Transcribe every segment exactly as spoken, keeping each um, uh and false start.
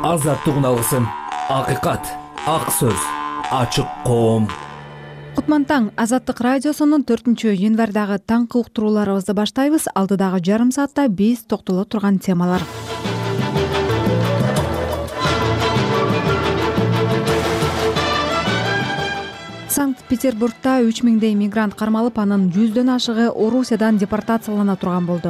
Азаттыгын алгысым. Акыйкат, ак сөз, ачык коом. Кутман таң, Азаттык радиосунун төртүнчү январдагы таңкы уктурууларыбызды баштайбыз. Алдыдагы жарым саатта биз токтоло турган темалар. Санкт-Петербургда үч миңдей мигрант кармалып, анын жүздөн ашыгы Орусиядан депортациялана турган болду.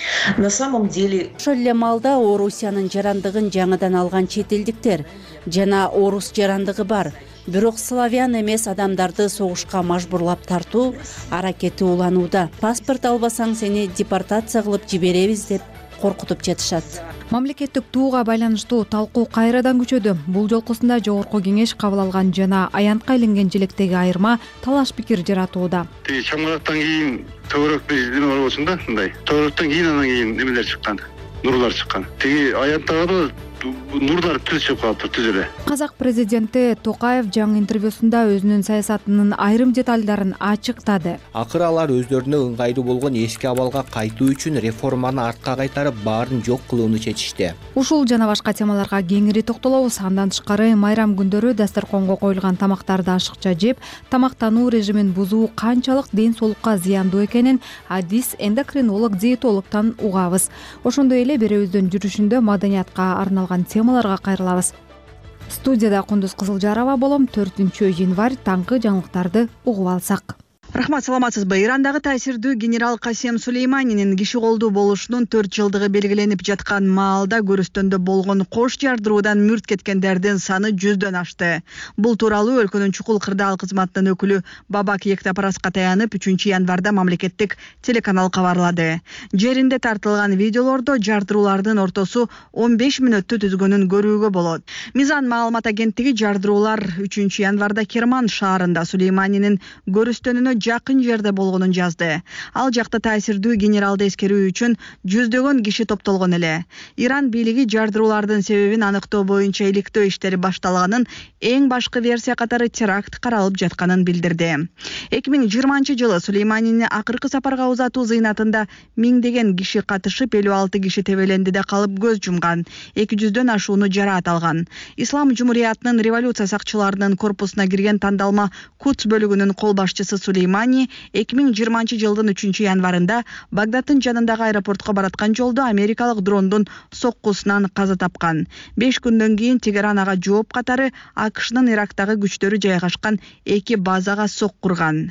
На самом деле ошол эле маалда Орусиянын жарандыгын жаңыдан алган чет элдиктер жана орус жарандыгы бар, бирок славян эмес адамдарды согушка мажбурлап тартуу аракети уланууда. Паспорт албасаң сени депортация кылып жиберебиз деп коркутуп жатышат. Мамлекеттик тууга байланыштуу талкуу кайрадан күчөдү. Бул жолкусунда жогорку кеңеш кабыл алган жана аянтка илинген желектеги айырма талаш пикир жаратууда. Тиги чаңгырактан кийин төбөрөк биздин бар болсун да, мындай. Төбөрөктөн кийин анан кийин немелер чыккан, нурлар чыккан. Тиги аянттагы нурдар түз чыгып калыптыр, түз эле. Казак президенти Токаев жаңы интервьюсунда өзүнүн саясатынын айрым деталдарын ачыктады. Акыры алар өздөрүнө ыңгайлуу болгон эски абалга кайтуу үчүн реформаны артка кайтарып, баарын жок кылууну чечишти. Ушул жана башка темаларга кеңири токтолобуз. Андан тышкары майрам күндөрү дасторконго коюлган тамактарды ашыкча жеп, тамактануу режимин бузуу канчалык ден соолукка зыяндуу экенин адис эндокринолог диетологдон угабыз. Ошондой эле беребиздин жүрүшүндө маданиятка арналган темаларга кайрылабыз. Студияда Кундуз Кызылжарова болом. төртүнчү январь таңкы жаңылыктарды угуп алсак. Рахмат, саламатсызбы? Ирандагы таасирдүү генерал Касем Сулейманинин киши колдуу болушунун төрт жылдыгы белгиленип жаткан маалда көрүстөндө болгон кош жардыруудан мүрт кеткендердин саны жүздөн ашты. Бул тууралуу өлкөнүн чукул кырдаал кызматынын өкүлү Бабак Ектапараска таянып үчүнчү январда мамлекеттик телеканал кабарлады. Жеринде тартылган видеолордо жардыруулардын ортосу он беш мүнөттү түзгөнүн көрүүгө болот. Мизан маалымат агенттиги жардыруулар үчүнчү январда Керман шаарында Сулейманинин көрүстөнүнө жакын жерде болгонун жазды. Ал жакта таасирдүү генералды эскерүү үчүн жүздөгөн киши топтолгон эле. Иран бийлиги жардыруулардын себебин аныктоо боюнча иликтөө иштери башталганын, эң башкы версия катары теракт каралып жатканын билдирди. эки миң жыйырманчы жылы Сулейманини акыркы сапарга узатуу зыйнатында миңдеген киши катышып, элүү алты киши Тебелендиде калып көз жумган, эки жүздөн ашууну жараат алган. Ислам Жумуриятынын революция сакчыларынын корпусуна кирген тандалма Кудс бөлүгүнүн кол башчысы Сулеймани эки миң жыйырманчы жылдын үчүнчү январында Багдадтын жанындагы аэропортко бараткан жолдо америкалык дрондун соккусунан каза тапкан. беш күндөн кийин Тегеран ага жооп катары АКШнын Ирактагы күчтөрү жайгашкан эки базага соккурган.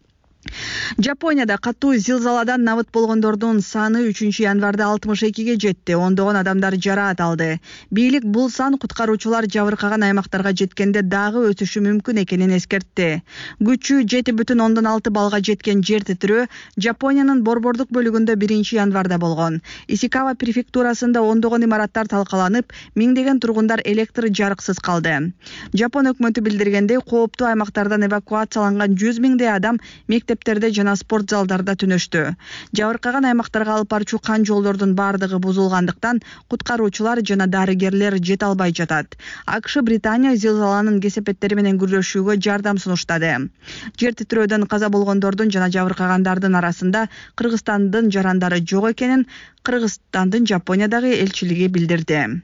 Жапонияда катуу зилзаладан набыт болгондордун саны үчүнчү январда алтымыш экиге жетти. Ондогон адамдар жараат алды. Бийлик бул сан куткаруучулар жабыркаган аймактарга жеткенде дагы өсүшү мүмкүн экенин эскертти. Күчү жети бүтүн ондон алты балга жеткен жер титирөө Жапониянын борбордук бөлүгүндө биринчи январда болгон. Исикава префектурасында ондогон имараттар талкаланып, миңдеген тургундар электр жарыксыз калды. Жапон өкмөтү билдиргендей, кооптуу аймактардан эвакуацияланган жүз миңдей адам мектептерде жана спорт залдарда түнөштү. Жабыркаган аймактарга алып барчу кан жолдордун бардыгы бузулгандыктан куткаруучулар жана дарыгерлер жете албай жатат. АКШ Британия зилзаланын кесепеттери менен күрөшүүгө жардам сунуштады. Жер титирөөдөн каза болгондордун жана жабыркагандардын арасында Кыргызстандын жарандары жок экенин Кыргызстандын Жапониядагы элчилиги билдирди.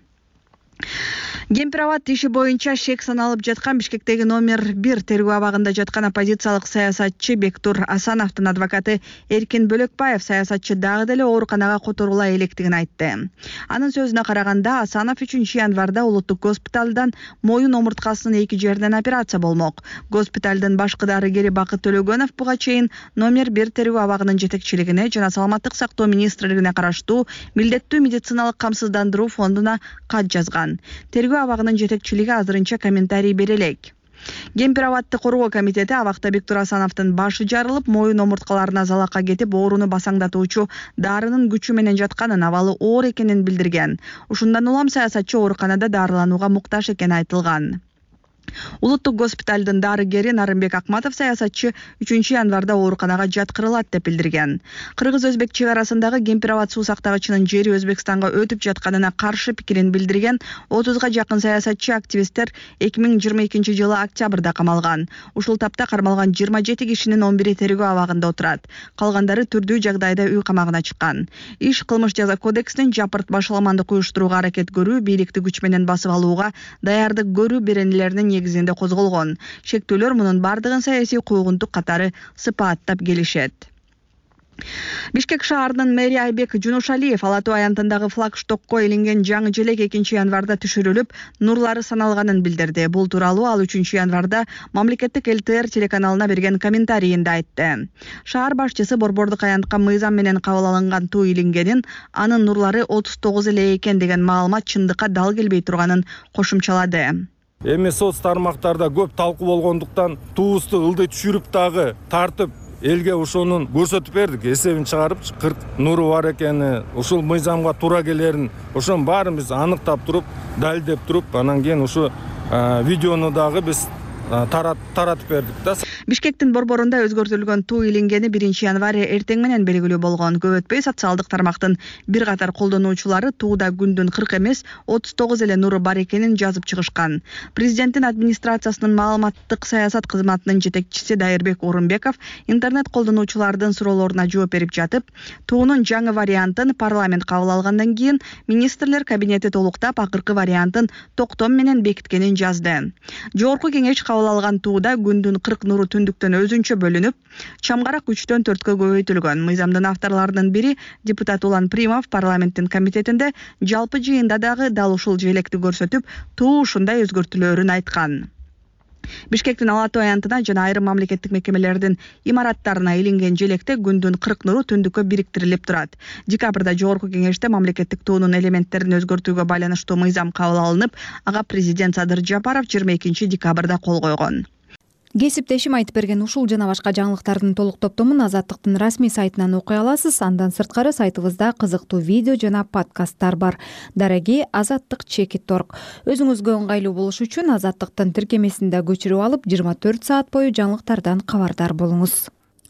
Кемпирабад иши боюнча шек саналып жаткан Бишкектеги номер бир тергөө абагында жаткан оппозициялык саясатчы Бектур Асановдун адвокаты Эркин Бөлөкбаев саясатчы дагы деле ооруканага которула электигин айтты. Анын сөзүнө караганда, Асанов үчүнчү январда улуттук госпиталдан моюн омурткасынын эки жеринен операция болмок. Госпиталдын башкы дарыгери Бакыт Төлөгөнов буга чейин номер бир тергөө абагынын жетекчилигине жана саламаттык сактоо министрлигине караштуу милдеттүү медициналык камсыздандыруу фондуна кат жазган. Тергөө абагынын жетекчилиги азырынча комментарий бере элек. Кемпирабадды коргоо комитети абакта Бектур Асановдун башы жарылып, моюн омурткаларына залакка кетип, ооруну басаңдатуучу дарынын күчү менен жатканын, абалы оор экенин билдирген. Ушундан улам саясатчы ооруканада дарыланууга муктаж экени айтылган. Улуттук госпиталдын дарыгери Нарымбек Акматов саясатчы үчүнчү январда ооруканага жаткырылат деп билдирген. Кыргыз-өзбек чек арасындагы Кемпир-Абад суу сактагычынын жери Өзбекстанга өтүп жатканына каршы пикирин билдирген отузга жакын саясатчы активисттер эки миң жыйырма экинчи жылы октябрда камалган. Ушул тапта кармалган жыйырма жети кишинин он бири тергөө абагында отурат. Калгандары түрдүү жагдайда үй камагына чыккан. Иш кылмыш жаза кодексинин жапырт башаламандык уюштурууга аракет көрүү, бийликти күч менен басып алууга даярдык көрүү беренелеринин негизинде козголгон. Шектүүлөр мунун бардыгын саясий куугунтук катары сыпааттап келишет. Бишкек шаарынын мэри Айбек Жунушалиев Ала Тоо аянтындагы флагштокко илинген жаңы желек экинчи январда түшүрүлүп, нурлары саналганын билдирди. Бул тууралуу ал үчүнчү январда мамлекеттик эл тэ эр телеканалына берген комментарийинде айтты. Шаар башчысы борбордук аянтка мыйзам менен кабыл алынган туу илингенин, анын нурлары отуз тогуз эле экен деген маалымат чындыкка дал келбей турганын кошумчалады. Эми соц тармактарда көп талкуу болгондуктан туубузду ылдый түшүрүп дагы тартып элге ошонун көрсөтүп бердик, эсебин чыгарып кырк нуру бар экени, ушул мыйзамга туура келерин, ошонун баарын биз аныктап туруп, далилдеп туруп, анан кийин ушу видеону дагы биз таратып бердик да. Бишкектин борборунда өзгөртүлгөн туу илингени биринчи январь эртең менен белгилүү болгон. Көп өтпөй социалдык тармактын бир катар колдонуучулары тууда күндүн кырк эмес, отуз тогуз эле нуру бар экенин жазып чыгышкан. Президенттин администрациясынын маалыматтык саясат кызматынын жетекчиси Дайырбек Орунбеков интернет колдонуучулардын суроолоруна жооп берип жатып, туунун жаңы вариантын парламент кабыл алгандан кийин министрлер кабинети толуктап акыркы вариантын токтом менен бекиткенин жазды. Жогорку кеңеш кабыл алган тууда күндүн кырк нуру түндүктөн өзүнчө бөлүнүп, чамгарак үчтөн төрткө көбөйтүлгөн. Мыйзамдын авторлорунун бири депутат Улан Примов парламенттин комитетинде жалпы жыйында дагы дал ушул желекти көрсөтүп, туу ушундай өзгөртүүлөрүн айткан. Бишкектин Ала Тоо аянтына жана айрым мамлекеттик мекемелердин имараттарына илинген желекте күндүн кырк нуру түндүккө бириктирилип турат. Декабрда жогорку кеңеште мамлекеттик туунун элементтерин өзгөртүүгө байланыштуу мыйзам кабыл алынып, ага президент Садыр Жапаров жыйырма экинчи декабрда кол койгон. Кесиптешим айтып берген ушул жана башка жаңылыктардын толук топтомун Азаттыктын расмий сайтынан окуй аласыз. Андан сырткары сайтыбызда кызыктуу видео жана подкасттар бар. Дареги Азаттык чекит точка орг. Өзүңүзгө ыңгайлуу болуш үчүн Азаттыктын тиркемесинде көчүрүп алып, жыйырма төрт саат бою жаңылыктардан кабардар болуңуз.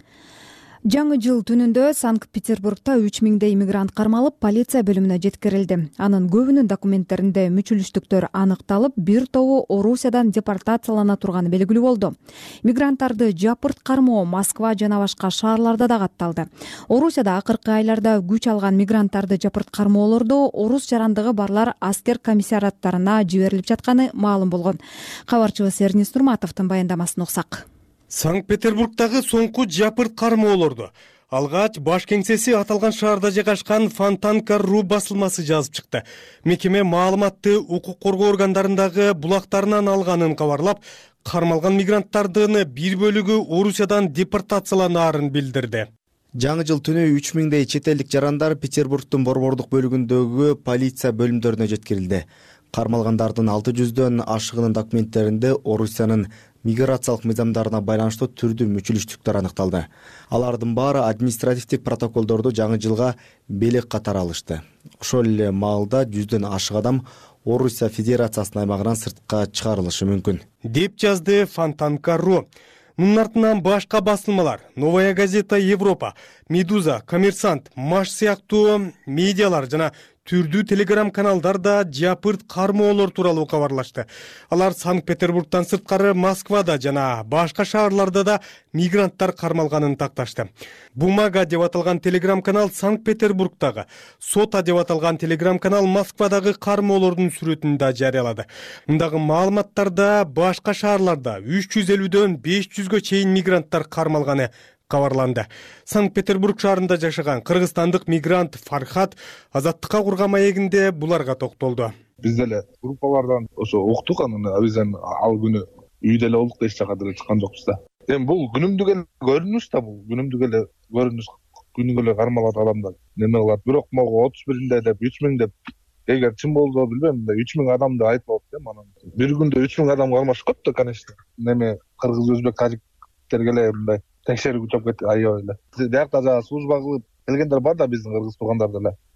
Жаңы жыл түнүндө Санкт-Петербургда үч миңдей иммигрант кармалып, полиция бөлүмүнө жеткирилди. Анын көбүнүн документтеринде мүчүлүштүктөр аныкталып, бир тобу Орусиядан депортациялана турганы белгилүү болду. Мигранттарды жапырт кармоо Москва жана башка шаарларда да катталды. Орусияда акыркы айларда күч алган мигранттарды жапырт кармоолордо орус жарандыгы барлар аскер комиссариаттарына жиберилип жатканы маалым болгон. Кабарчыбыз Эрнис Нурматовдун баяндамасын окусак. Санкт-Петербургдагы соңку жапырт кармоолорду алгач баш кеңсеси аталган шаарда жайгашкан Фонтанка ру басылмасы жазып чыкты. Мекеме маалыматты укук коргоо органдарындагы булактарынан алганын кабарлап, кармалган мигранттардын бир бөлүгү Орусиядан депортацияланаарын билдирди. Жаңы жыл түнү үч миңдей чет элдик жарандар Петербургдун борбордук бөлүгүндөгү полиция бөлүмдөрүнө жеткирилди. Кармалгандардын алты жүздөн ашыгынын документтеринде Орусиянын миграциялык мыйзамдарына байланыштуу түрдүү мүчүлүштүктөр аныкталды. Алардын баары административдик протоколдорду жаңы жылга белек катары алышты. Ошол эле маалда жүздөн ашык адам Орусия Федерациясынын аймагынан сыртка чыгарылышы мүмкүн, деп жазды Фонтанка ру. Мунун артынан башка басылмалар Новая газета Европа, Медуза, Коммерсант, Маш сыяктуу медиалар жана түрдүү телеграм каналдар да жапырт кармоолор тууралуу кабарлашты. Алар Санкт-Петербургтан сырткары Москвада жана башка шаарларда да мигранттар кармалганын такташты. Бумага деп аталган телеграм канал Санкт-Петербургдагы, Сота деп аталган телеграм канал Москвадагы кармоолордун сүрөтүн да жарыялады. Мындагы маалыматтарда башка шаарларда үч жүз элүүдөн беш жүзгө чейин мигранттар кармалганы кабарланды. Санкт-Петербург шаарында жашаган кыргызстандык мигрант Фархат Азаттыкка курган маегинде буларга токтолду. Биз деле группалардан ошо уктук, анан бизден ал күнү үйдө эле болдук, эч жака деле чыккан жокпуз да. Эми бул күнүмдүк эле көрүнүш да, бул күнүмдүк эле көрүнүш, күнүгө эле кармалат адамдар. Неме кылат, бирок могу отуз биринде деп үч миң деп, эгер чын болду билбейм, үч миң адам деп айтып атты, анан бир күндө үч миң адам кармашып кетти, конечно. Неме кыргыз, өзбек, тажиктер келе мындай текшерүү күчөп кетти аябай эле. Диякта жаа служба кылып келгендер бар да, биздин кыргыз туугандар деле.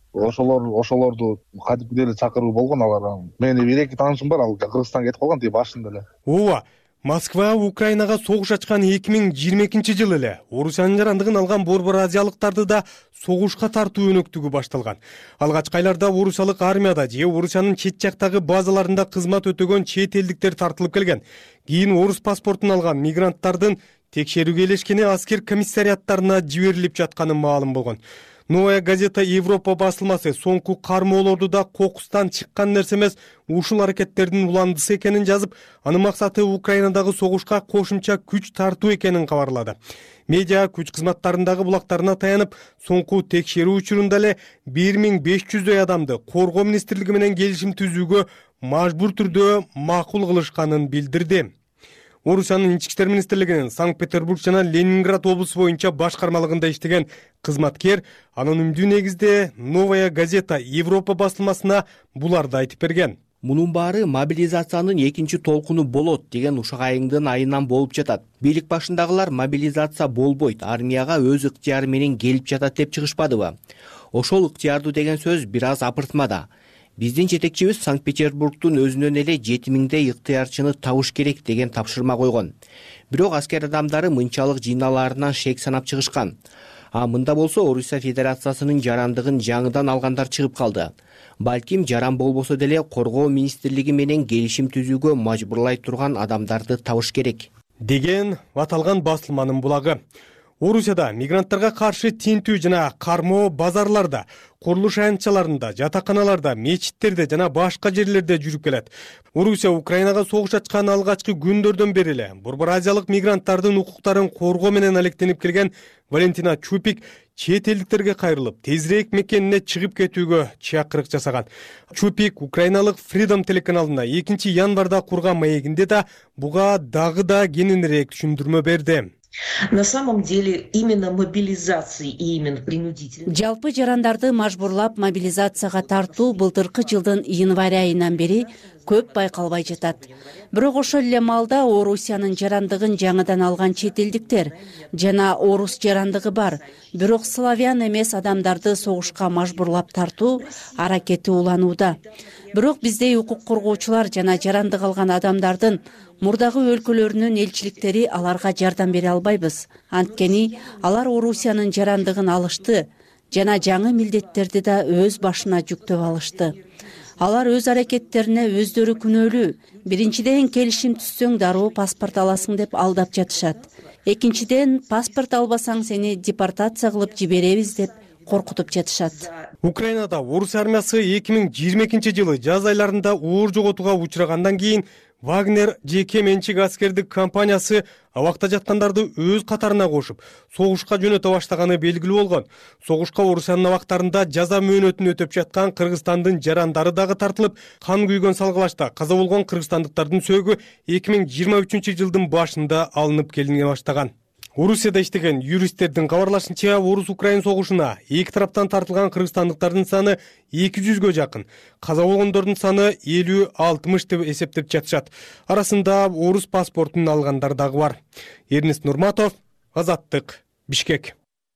ошолор ошолорду кадимкидей эле чакыруу болгон. Алар менин бир эки таанышым бар, ал Кыргызстанга кетип калган тиги башында эле. ооба, Москва Украинага согуш ачкан эки миң жыйырма экинчи жылы эле Орусиянын жарандыгын алган борбор азиялыктарды да согушка тартуу өнөктүгү башталган. Алгачкы айларда орусиялык армияда же Орусиянын чет жактагы базаларында кызмат өтөгөн чет элдиктер тартылып келген. Кийин орус паспортун алган мигранттардын текшерүүгө элешкени аскер комиссариаттарына жиберилип жатканы маалым болгон. Новая газета Европа басылмасы соңку кармоолорду да кокустан чыккан нерсе эмес, ушул аракеттердин уландысы экенин жазып, анын максаты Украинадагы согушка кошумча күч тартуу экенин кабарлады. Медиа күч кызматтарындагы булактарына таянып, соңку текшерүү учурунда эле бир миң беш жүздөй адамды коргоо министрлиги менен келишим түзүүгө мажбур түрдө макул кылышканын билдирди. Орусиянын ички иштер министрлигинин Санкт-Петербург жана Ленинград облусу боюнча башкармалыгында иштеген кызматкер анонимдүү негизде Новая газета Европа басылмасына буларды айтып берген. Мунун баары мобилизациянын экинчи толкуну болот деген ушак айыңдын айынан болуп жатат. Бийлик башындагылар мобилизация болбойт, армияга өз ыктыяры менен келип жатат деп чыгышпадыбы? Ошол ыктыярдуу деген сөз бир аз апыртмада. Биздин жетекчибиз Санкт-Петербургдун өзүнөн эле жети миңдей ыктыярчыны табыш керек деген тапшырма койгон. Бирок аскер адамдары мынчалык жыйналаарынан шек санап чыгышкан. А мында болсо Орусия Федерациясынын жарандыгын жаңыдан алгандар чыгып калды. Балким жаран болбосо деле коргоо министрлиги менен келишим түзүүгө мажбурлай турган адамдарды табыш керек деген аталган басылманын булагы. Орусияда мигранттарга каршы тинтүү жана кармоо базарларда, курулуш аянтчаларында, жатаканаларда, мечиттерде жана башка жерлерде жүрүп келет. Орусия Украинага согуш ачкан алгачкы күндөрдөн бери эле борбор азиялык мигранттардын укуктарын коргоо менен алектенип келген Валентина Чупик чет элдиктерге кайрылып, тезирээк мекенине чыгып кетүүгө чакырык жасаган. Чупик украиналык Freedom телеканалына экинчи январда курган маегинде да буга дагы да кененирээк түшүндүрмө берди. На самом деле именно мобилизации и именно принудительной. Жалпы жарандарды мажбурлап мобилизацияга тартуу былтыркы жылдын январь айынан бери көп байкалбай жатат. Бирок ошол эле маалда Орусиянын жарандыгын жаңыдан алган чет элдиктер жана орус жарандыгы бар, бирок славян эмес адамдарды согушка мажбурлап тартуу аракети уланууда. Бирок биздей укук коргоочулар жана жарандык алган адамдардын мурдагы өлкөлөрүнүн элчиликтери аларга жардам бере албайбыз. Анткени алар Орусиянын жарандыгын алышты жана жаңы милдеттерди да өз башына жүктөп алышты. Алар өз аракеттерине өздөрү күнөөлүү. Биринчиден келишим түзсөң дароо паспорт аласың деп алдап жатышат. Экинчиден паспорт албасаң сени депортация кылып жиберебиз деп коркутуп жатышат. Украинада орус армиясы эки миң жыйырма экинчи жылы жаз айларында оор жоготууга учрагандан кийин Вагнер жеке менчик аскердик компаниясы абакта жаткандарды өз катарына кошуп, согушка жөнөтө баштаганы белгилүү болгон. Согушка Орусиянын абактарында жаза мөөнөтүн өтөп жаткан Кыргызстандын жарандары дагы тартылып, кан күйгөн салгылашта каза болгон кыргызстандыктардын сөөгү эки миң жыйырма үчүнчү жылдын башында алынып келине баштаган. Орусияда иштеген юристтердин кабарлашынча, орус-украин согушуна эки тараптан тартылган кыргызстандыктардын саны эки жүзгө жакын, каза болгондордун саны элүү алтымыш деп эсептеп жатышат. Арасында орус паспортун алгандар дагы бар. Эрнест Нурматов, Азаттык, Бишкек.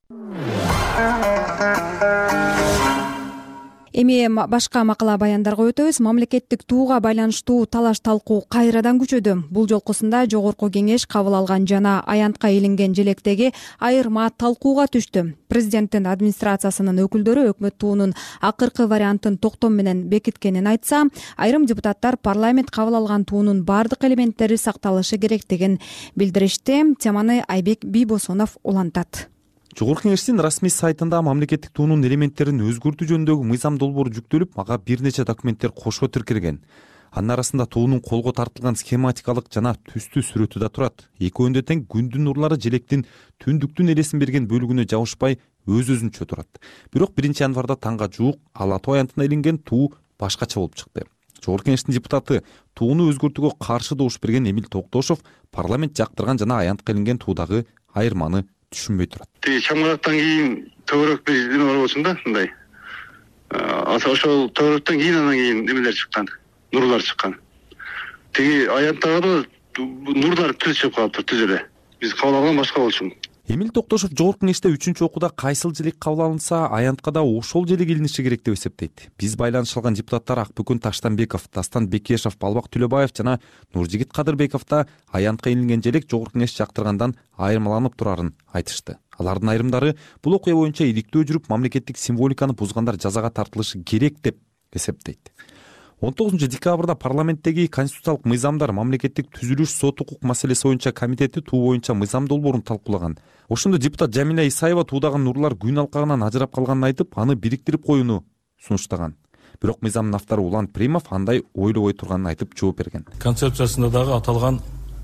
Эми башка макала баяндарга өтөбүз. Мамлекеттик тууга байланыштуу талаш талкуу кайрадан күчөдү. Бул жолкусунда жогорку кеңеш кабыл алган жана аянтка илинген желектеги айырма талкууга түштү. Президенттин администрациясынын өкүлдөрү өкмөт туунун акыркы вариантын токтом менен бекиткенин айтса, айрым депутаттар парламент кабыл алган туунун бардык элементтери сакталышы керектигин билдиришти. Теманы Айбек Бийбосонов улантат. Жогорку кеңештин расмий сайтында мамлекеттик туунун элементтерин өзгөртүү жөнүндөгү мыйзам долбоору жүктөлүп, ага бир нече документтер кошо тиркелген. Анын арасында туунун колго тартылган схематикалык жана түстүү сүрөтү да турат. Экөөнүндө тең күндүн нурлары желектин түндүктүн элесин берген бөлүгүнө жабышпай өз-өзүнчө турат. Бирок биринчи январда таңга жуук ала тоо аянтына илинген туу башкача болуп чыкты. Жогорку кеңештин депутаты тууну өзгөртүүгө каршы добуш берген Эмил Токтошов парламент жактырган жана аянтка илинген туудагы айырманы түшүнбөй турат. Тиги чаңырактан кийин төбөрөк бездин бар болсун да, мындай. Ошол төбөрөктөн кийин анан кийин немелер чыккан, нурлар чыккан. Тиги аянттагы нурлар түз чыгып калыптыр, түз эле. Биз кабыл алган башка болчу. Эмил Токтошов жогорку кеңеште үчүнчү окууда кайсыл желек кабыл алынса аянтка да ошол желек илиниши керек деп эсептейт. Биз байланыша алган депутаттар Акбүкүн Таштанбеков, Дастан Бекешев, Балбак Төлөбаев жана Нуржигит Кадырбеков да аянтка илинген желек жогорку кеңеш жактыргандан айырмаланып турарын айтышты. Алардын айрымдары бул окуя боюнча иликтөө жүрүп, мамлекеттик символиканы бузгандар жазага тартылышы керек деп эсептейт. он тогузунчу декабрда парламенттеги конституциялык мыйзамдар мамлекеттик түзүлүш сот укук маселеси боюнча комитети туу боюнча мыйзам долбоорун талкуулаган. Ошондо депутат Жамиля Исаева туудагы нурлар күн алкагынан ажырап калганын айтып, аны бириктирип коюуну сунуштаган. Бирок мыйзамдын автору Улан Примов андай ойлобой турганын айтып жооп берген. Концепциясында дагы аталган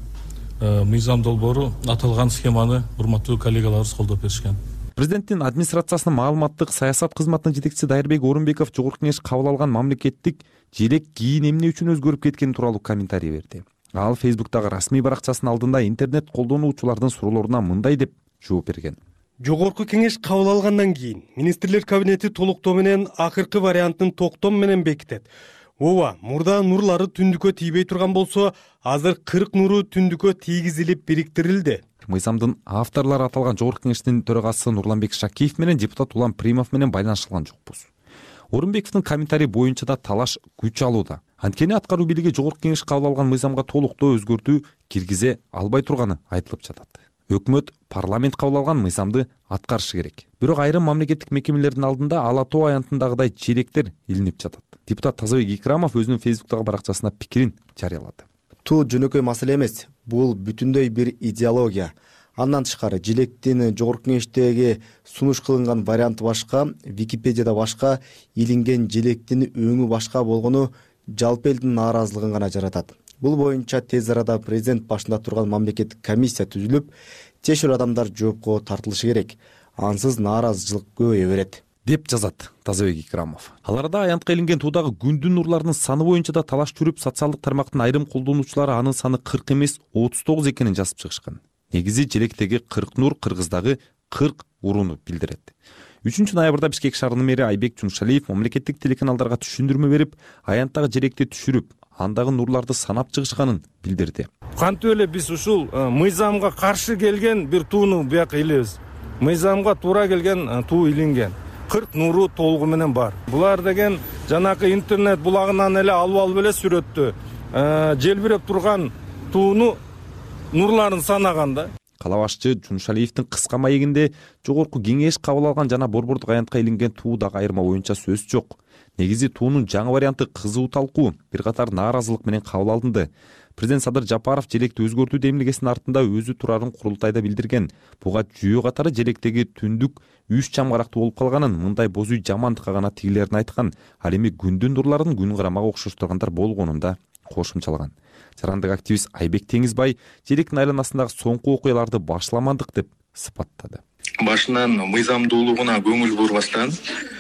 мыйзам долбоору аталган схеманы урматтуу коллегаларыбыз колдоп беришкен. Президенттин администрациясынын маалыматтык саясат кызматынын жетекчиси Дайырбек Орунбеков жогорку кеңеш кабыл алган мамлекеттик желек кийин эмне үчүн өзгөрүп кеткени тууралуу комментарий берди. Ал Фейсбуктагы расмий баракчасынын алдында интернет колдонуучулардын суроолоруна мындай деп жооп берген. Жогорку кеңеш кабыл алгандан кийин министрлер кабинети толуктоо менен акыркы вариантын токтом менен бекитет. Ооба, мурда нурлары түндүккө тийбей турган болсо, азыр кырк нуру түндүккө тийгизилип бириктирилди. Мыйзамдын авторлору аталган жогорку кеңештин төрагасы Нурланбек Шакиев менен депутат Улан Примов менен байланышылган жокпуз. Орунбековдун комментарий боюнча да талаш күч алууда. Анткени аткаруу бийлиги жогорку кеңеш кабыл алган мыйзамга толуктоо өзгөртүү киргизе албай турганы айтылып жатат. Өкмөт парламент кабыл алган мыйзамды аткарышы керек. Бирок айрым мамлекеттик мекемелердин алдында Ала тоо аянтындагыдай желектер илинип жатат. Депутат Тазабек Икрамов өзүнүн Фейсбуктагы баракчасына пикирин жарыялады. Туу жөнөкөй маселе эмес, бул бүтүндөй бир идеология. Андан тышкары желектин жогорку кеңештеги сунуш кылынган варианты башка, Википедияда башка, илинген желектин өңү башка болгону жалпы элдин нааразылыгын гана жаратат. Бул боюнча тез арада президент башында турган мамлекеттик комиссия түзүлүп, чечүүл адамдар жоопко тартылышы керек. Ансыз нааразычылык көбөйө берет деп жазат Тазабек Икрамов. Ал арада аянтка илинген туудагы күндүн нурларынын саны боюнча да талаш жүрүп, социалдык тармактын айрым колдонуучулары анын саны кырк эмес, отуз тогуз экенин жазып чыгышкан. Негизи желектеги кырк нур Кыргыздагы кырк урууну билдирет. үчүнчү ноябрда Бишкек шаарынын мэри Айбек Жумшалиев мамлекеттик телеканалдарга түшүндүрмө берип, аянттагы желекти түшүрүп, андагы нурларды санап чыгышканын билдирди. Кантип эле биз ушул мыйзамга каршы келген бир тууну бияка илебиз. Мыйзамга туура келген туу илинген. кырк нуру толугу менен бар. Булар деген жанакы интернет булагынан эле алып алып эле сүрөттү. Желбиреп турган тууну нурларын санаганда. Кала башчы Жумшалиевдин кыска маегинде жогорку кеңеш кабыл алган жана борбордук аянтка илинген туудагы айырма боюнча сөз жок. Негизи туунун жаңы варианты кызуу талкуу, бир катар нааразылык менен кабыл алынды. Президент Садыр Жапаров желекти өзгөртүү демилгесинин артында өзү турарын курултайда билдирген. Буга жүйө катары желектеги түндүк үч чамгарактуу болуп калганын, мындай боз үй жамандыкка гана тигилерин айткан. Ал эми күндүн нурларын күн карамага окшоштургандар болгонун да кошумчалаган. Жарандык активист Айбек Теңизбай желектин айланасындагы соңку окуяларды башламандык деп сыпаттады. Башынан мыйзамдуулугуна көңүл бурбастан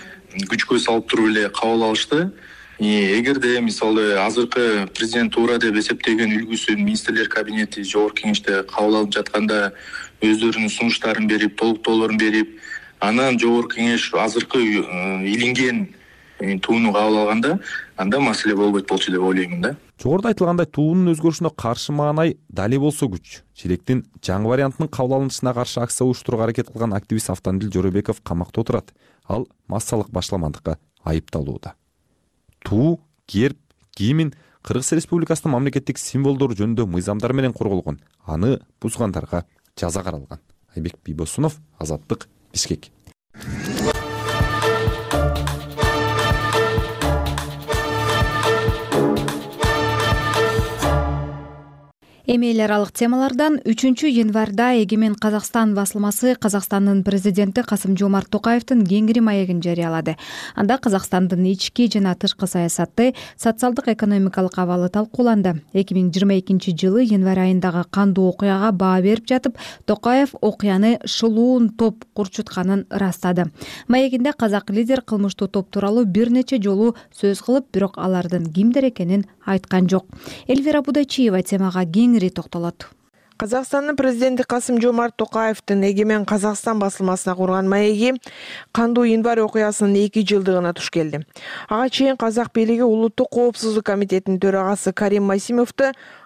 күчкө салып туруп эле кабыл алышты. Эгерде мисалы азыркы президент туура деп эсептеген үлгүсүн министрлер кабинети жогорку кеңеште кабыл алып жатканда өздөрүнүн сунуштарын берип, толуктоолорун берип, анан жогорку кеңеш азыркы илинген тууну кабыл алганда, анда маселе болбойт болчу деп ойлоймун да. Жогоруда айтылгандай туунун өзгөрүшүнө каршы маанай дали болсо күч. Желектин жаңы вариантынын кабыл алынышына каршы акция уюштурууга аракет кылган активист Автандил Жоройбеков камакта отурат. Ал массалык башламандыкка айыпталууда. Туу, герб, гимн Кыргыз Республикасынын мамлекеттик символдору жөнүндө мыйзамдар менен корголгон. Аны бузгандарга жаза каралган. Айбек Бийбосунов, Азаттык, Бишкек. Эми эл аралык темалардан үчүнчү январда Эгемен Казакстан басылмасы Казакстандын президенти Касым-Жомарт Токаевдин кеңири маегин жарыялады. Анда Казакстандын ички жана тышкы саясаты, социалдык экономикалык абалы талкууланды. эки миң жыйырма экинчи жылы январь айындагы кандуу окуяга баа берип жатып, Токаев окуяны шылуун топ курчутканын ырастады. Маегинде казак лидер кылмыштуу топ тууралуу бир нече жолу сөз кылып, бирок алардын кимдер экенин айткан жок. Эльвира Будайчиева темага кеңири токтолот. Казакстандын президенти Касым-Жомарт Токаевдин Эгемен Казакстан басылмасына курган маеги кандуу январь окуясынын эки жылдыгына туш келди. Ага чейин казак бийлиги Улуттук коопсуздук комитетинин төрагасы Карим Масимовду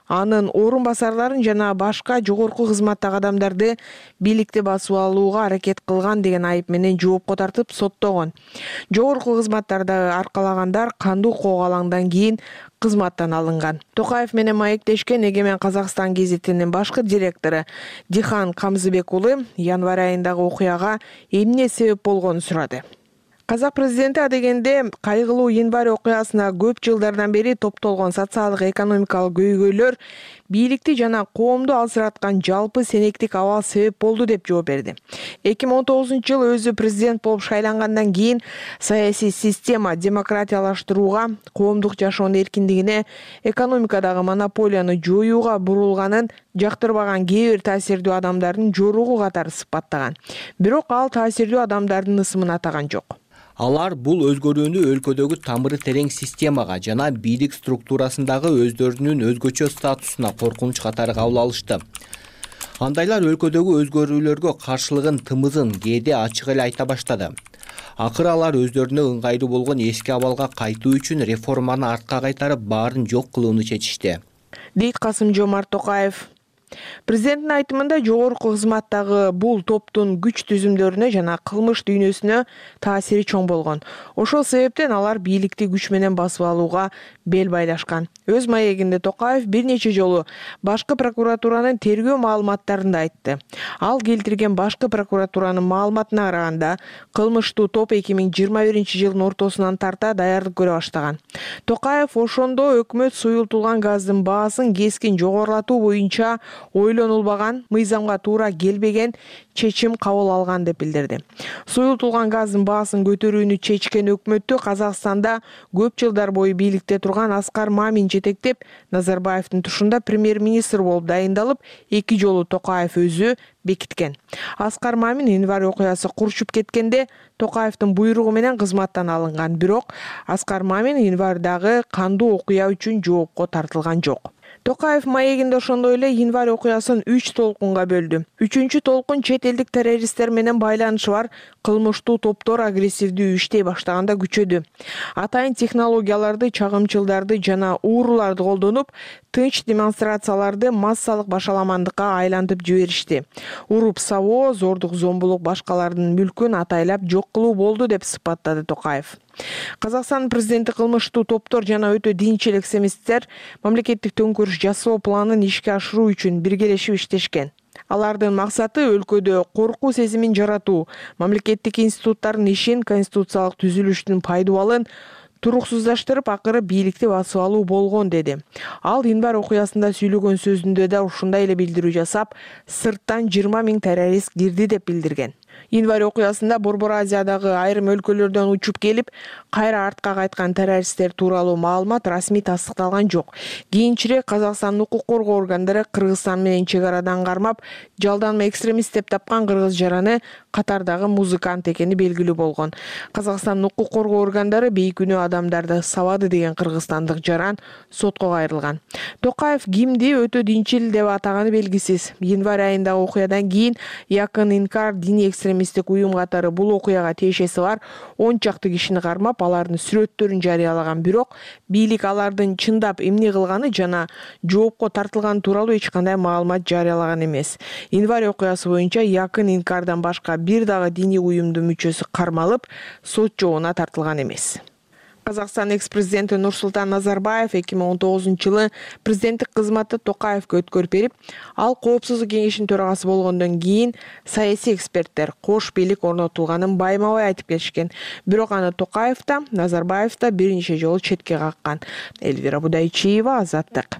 анын орун басарларын жана башка жогорку кызматтагы адамдарды бийликти басып алууга аракет кылган деген айып менен жоопко тартып соттогон. Жогорку кызматтарды аркалагандар кандуу коогалаңдан кийин кызматтан алынган. Токаев менен маектешкен Эгемен Казакстан гезитинин башкы директору Дихан Камзыбек уулу январь айындагы окуяга эмне себеп болгонун сурады. Казак президенти адегенде кайгылуу январь окуясына көп жылдардан бери топтолгон социалдык экономикалык көйгөйлөр бийликти жана коомду алсыраткан жалпы сенектик абал себеп болду деп жооп берди. эки миң он тогузунчу жылы өзү президент болуп шайлангандан кийин саясий система демократиялаштырууга, коомдук жашоонун эркиндигине, экономикадагы монополияны жоюуга бурулганын жактырбаган кээ бир таасирдүү адамдардын жоругу катары сыпаттаган. Бирок ал таасирдүү адамдардын ысымын атаган жок. Алар бул өзгөрүүнү өлкөдөгү тамыры терең системага жана бийлик структурасындагы өздөрүнүн өзгөчө статусуна коркунуч катары кабыл алышты. Андайлар өлкөдөгү өзгөрүүлөргө каршылыгын тымызын кээде ачык эле айта баштады. Акыры алар өздөрүнө ыңгайлуу болгон эски абалга кайтуу үчүн реформаны артка кайтарып баарын жок кылууну чечишти, дейт Касым-Жомарт Токаев. Президенттин айтымында жогорку кызматтагы бул топтун күч түзүмдөрүнө жана кылмыш дүйнөсүнө таасири чоң болгон. Ошол себептен алар бийликти күч менен басып алууга бел байлашкан. Өз маегинде Токаев бир нече жолу башкы прокуратуранын тергөө маалыматтарын да айтты. Ал келтирген башкы прокуратуранын маалыматына караганда, кылмыштуу топ эки миң жыйырма биринчи жылдын ортосунан тарта даярдык көрө баштаган. Токаев ошондо өкмөт суюлтулган газдын баасын кескин жогорулатуу боюнча ойлонулбаган, мыйзамга туура келбеген чечим кабыл алган деп билдирди. Суюлтулган газдын баасын көтөрүүнү чечкен өкмөттү Казакстанда көп жылдар бою бийликте турган Аскар Мамин жетектеп, Назарбаевдин тушунда премьер-министр болуп дайындалып, эки жолу Токаев өзү бекиткен. Аскар Мамин январь окуясы курчуп кеткенде Токаевдин буйругу менен кызматтан алынган, бирок Аскар Мамин январдагы кандуу окуя үчүн жоопко тартылган жок. Токаев маегинде ошондой эле январь окуясын үч толкунга бөлдү. Үчүнчү толкун чет элдик террористтер менен байланышы бар кылмыштуу топтор агрессивдүү иштей баштаганда күчөдү. Атайын технологияларды, чагымчылдарды жана ууруларды колдонуп, тынч демонстрацияларды массалык башаламандыкка айлантып жиберишти. Уруп сабоо, зордук зомбулук башкалардын мүлкүн атайлап жок кылуу болду деп сыпаттады Токаев. Казакстан президенти кылмыштуу топтор жана өтө динчил экстремисттер мамлекеттик төңкөрүш жасоо планын ишке ашыруу үчүн биргелешип иштешкен. Алардын максаты өлкөдө коркуу сезимин жаратуу, мамлекеттик институттардын ишин, конституциялык түзүлүштүн пайдубалын туруксуздаштырып, акыры бийликти басып алуу болгон деди. Ал январь окуясында сүйлөгөн сөзүндө да ушундай эле билдирүү жасап, сырттан жыйырма миң террорист кирди деп билдирген. Январь окуясында Борбор Азиядагы айрым өлкөлөрдөн учуп келип, кайра артка кайткан террористтер тууралуу маалымат расмий тастыкталган жок. Кийинчерээк Казакстандын укук коргоо органдары Кыргызстан менен чек арадан кармап, жалданма экстремист деп тапкан кыргыз жараны катардагы музыкант экени белгилүү болгон. Казакстандын укук коргоо органдары бейкүнөө адамдарды сабады деген кыргызстандык жаран сотко кайрылган. Токаев кимди өтө динчил деп атаганы белгисиз. Январь айындагы окуядан кийин Якын Инкар диний экстремисттик уюм катары бул окуяга тиешеси бар он чакты кишини кармап, алардын сүрөттөрүн жарыялаган, бирок бийлик алардын чындап эмне кылганы жана жоопко тартылганы тууралуу эч кандай маалымат жарыялаган эмес. Январь окуясы боюнча Якын Инкардан башка бир дагы диний уюмдун мүчөсү кармалып, сот жообуна тартылган эмес. Казакстан экс-президенти Нурсултан Назарбаев эки миң он тогузунчу жылы президенттик кызматты Токаевге өткөрүп берип, ал коопсуздук кеңешинин төрагасы болгондон кийин саясий эксперттер кош бийлик орнотулганын байма-бай айтып келишкен. Бирок аны Токаев да, Назарбаев да бир нече жолу четке каккан. Эльвира Будайчиева, Азаттык.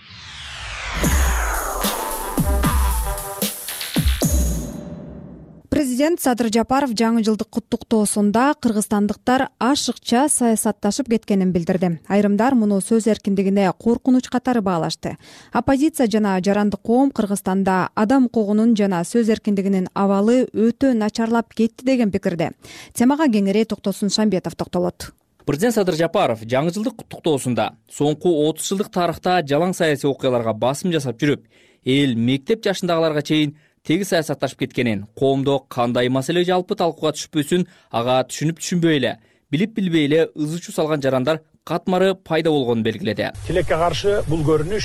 Президент Садыр Жапаров жаңы жылдык куттуктоосунда кыргызстандыктар ашыкча саясатташып кеткенин билдирди. Айрымдар муну сөз эркиндигине коркунуч катары баалашты. Оппозиция жана жарандык коом Кыргызстанда адам укугунун жана сөз эркиндигинин абалы өтө начарлап кетти деген пикирде. Темага кеңири Токтосун Шамбетов токтолот. Президент Садыр Жапаров жаңы жылдык куттуктоосунда соңку отуз жылдык тарыхта жалаң саясий окуяларга басым жасап жүрүп, эл мектеп жашындагыларга чейин теги саясатташып кеткенин, коомдо кандай маселе жалпы талкууга түшпөсүн ага түшүнүп түшүнбөй эле, билип билбей эле ызы чуу салган жарандар катмары пайда болгонун белгиледи. Тилекке каршы бул көрүнүш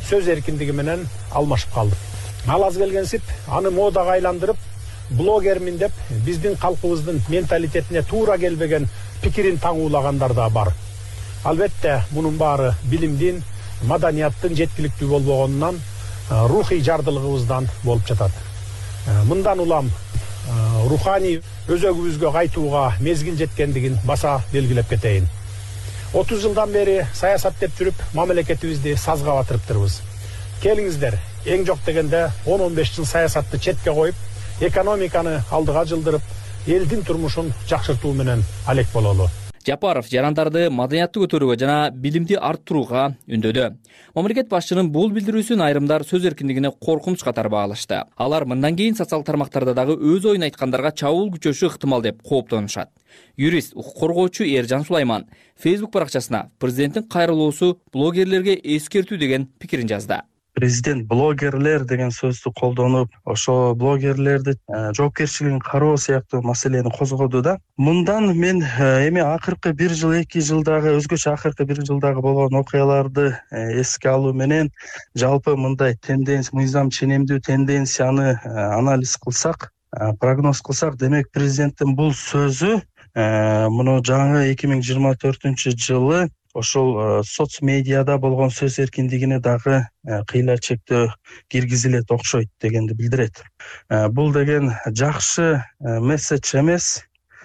сөз эркиндиги менен алмашып калдык. Ал аз келгенсип аны модага айландырып, блогермин деп биздин калкыбыздын менталитетине туура келбеген пикирин таңуулагандар да бар. Албетте мунун баары билимдин, маданияттын жеткиликтүү болбогонунан, рухий жардылыгыбыздан болуп жатат. Мындан улам руханий өзөгүбүзгө кайтууга мезгил жеткендигин баса белгилеп кетейин. отуз жылдан бери саясат деп жүрүп, мамлекетибизди сазга батырыптырбыз. Келиңиздер, эң жок дегенде он он беш жыл саясатты четке коюп, экономиканы алдыга жылдырып, элдин турмушун жакшыртуу менен алек бололу. Жапаров жарандарды маданиятты көтөрүүгө жана билимди арттырууга үндөдү. Мамлекет башчынын бул билдирүүсүн айрымдар сөз эркиндигине коркунуч катары баалашты. Алар мындан кийин социалдык тармактарда дагы өз оюн айткандарга чабуул күчөшү ыктымал деп кооптонушат. Юрист, укук коргоочу Эржан Сулайман Facebook баракчасына президенттин кайрылуусу блогерлерге эскертүү деген пикирин жазды. Президент блогерлер деген сөздү колдонуп, ошо блогерлерди жоопкерчилигин кароо сыяктуу маселени козгоду да. Мындан мен эми акыркы бир жыл, эки жылдагы өзгөчө акыркы бир жылдагы болгон окуяларды эске алуу менен жалпы мындай тенденция, мыйзам ченемдүү тенденцияны анализ кылсак, прогноз кылсак, демек президенттин бул сөзү муну жаңы эки миң жыйырма төртүнчү жылы ошол соц медиада болгон сөз эркиндигине дагы кыйла чектөө киргизилет окшойт дегенди билдирет. Бул деген жакшы месседж эмес.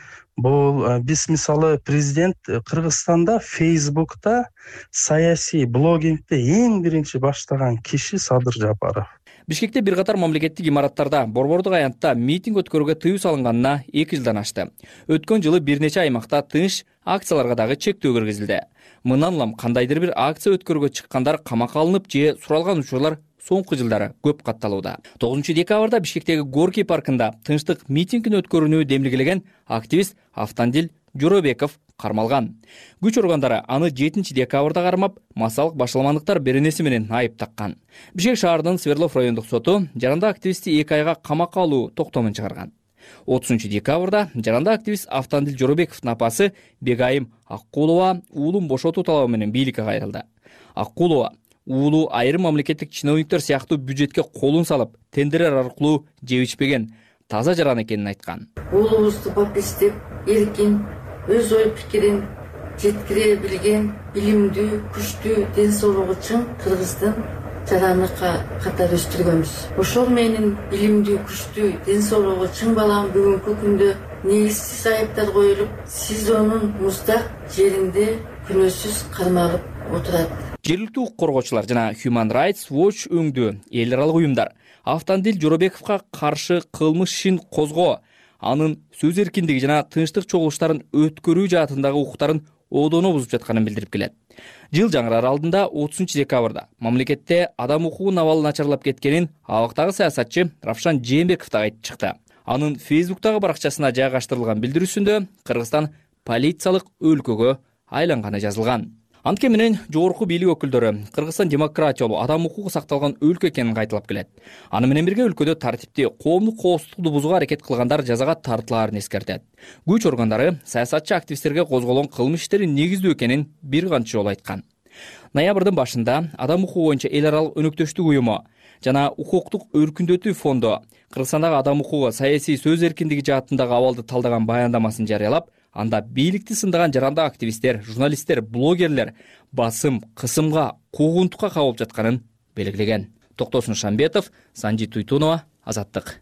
Бул биз мисалы президент Кыргызстанда Facebook'та саясий блогингди эң биринчи баштаган киши Садыр Жапаров. Бишкекте бир катар мамлекеттик имараттарда борбордук аянтта митинг өткөрүүгө тыюу салынганына эки жылдан ашты. Өткөн жылы бир нече аймакта тыныч акцияларга дагы чектөө киргизилди. Мындан улам кандайдыр бир акция өткөрүүгө чыккандар камакка алынып же суралган учурлар соңку жылдары көп катталууда. тогузунчу декабрда Бишкектеги Горький паркында тынчтык митингин өткөрүүнү демилгелеген активист Автандил Жоробеков кармалган. Күч органдары аны жетинчи декабрда кармап, массалык башаламандыктар беренеси менен айып таккан. Бишкек шаарынын Свердлов райондук соту жаранда активистти эки айга камакка алуу токтомун чыгарган. отузунчу декабрда жаранда активист Автандил Жоробековдун апасы Бегайым Аккулова уулун бошотуу талабы менен бийликке кайрылды. Аккулова уулу айрым мамлекеттик чиновниктер сыяктуу бюджетке колун салып, тендерлер аркылуу жеп ичпеген таза жаран экенин айткан. Уулубузду попистеп, эркин, өз ой пикирин жеткире билген, билимдүү, күчтүү, ден соолугу чың Кыргыздын жараны катары өстүргөнбүз. Ошол менин билимдүү, күчтүү, ден соолугу чың балам бүгүнкү күндө негизсиз айыптар коюлуп, СИЗОнун муздак жеринде күнөөсүз кармалып отурат. Жергиликтүү укук коргоочулар жана Human Rights Watch өңдүү эл аралык уюмдар Автандил Жоробековго каршы кылмыш ишин козгоо, анын сөз эркиндиги жана тынчтык чогулуштарын өткөрүү жаатындагы укуктарын одоно бузуп жатканын билдирип келет. Жыл жаңырар алдында отузунчу декабрда мамлекетте адам укугунун абалы начарлап кеткенин абактагы саясатчы Равшан Жээнбеков да айтып чыкты. Анын Facebook'тагы баракчасына жайгаштырылган билдирүүсүндө Кыргызстан полициялык өлкөгө айланганы жазылган. Антке менен жогорку бийлик өкүлдөрү Кыргызстан демократиялуу адам укугу сакталган өлкө экенин кайталап келет. Аны менен бирге өлкөдө тартипти, коомдук коопсуздукту бузууга аракет кылгандар жазага тартылаарын эскертет. Күч органдары саясатчы активисттерге козголгон кылмыш иштерин негиздүү экенин бир канча жолу айткан. Ноябрдын башында адам укугу боюнча эл аралык өнөктөштүк уюму жана укуктук өркүндөтүү фонду Кыргызстандагы адам укугу саясий сөз эркиндиги жаатындагы абалды талдаган баяндамасын жарыялап, анда бийликти сындаган жарандык активисттер, журналисттер, блогерлер басым, кысымга, куугунтукка кабылып жатканын белгилеген. Токтосун Шамбетов, Санжи Туйтунова, Азаттык.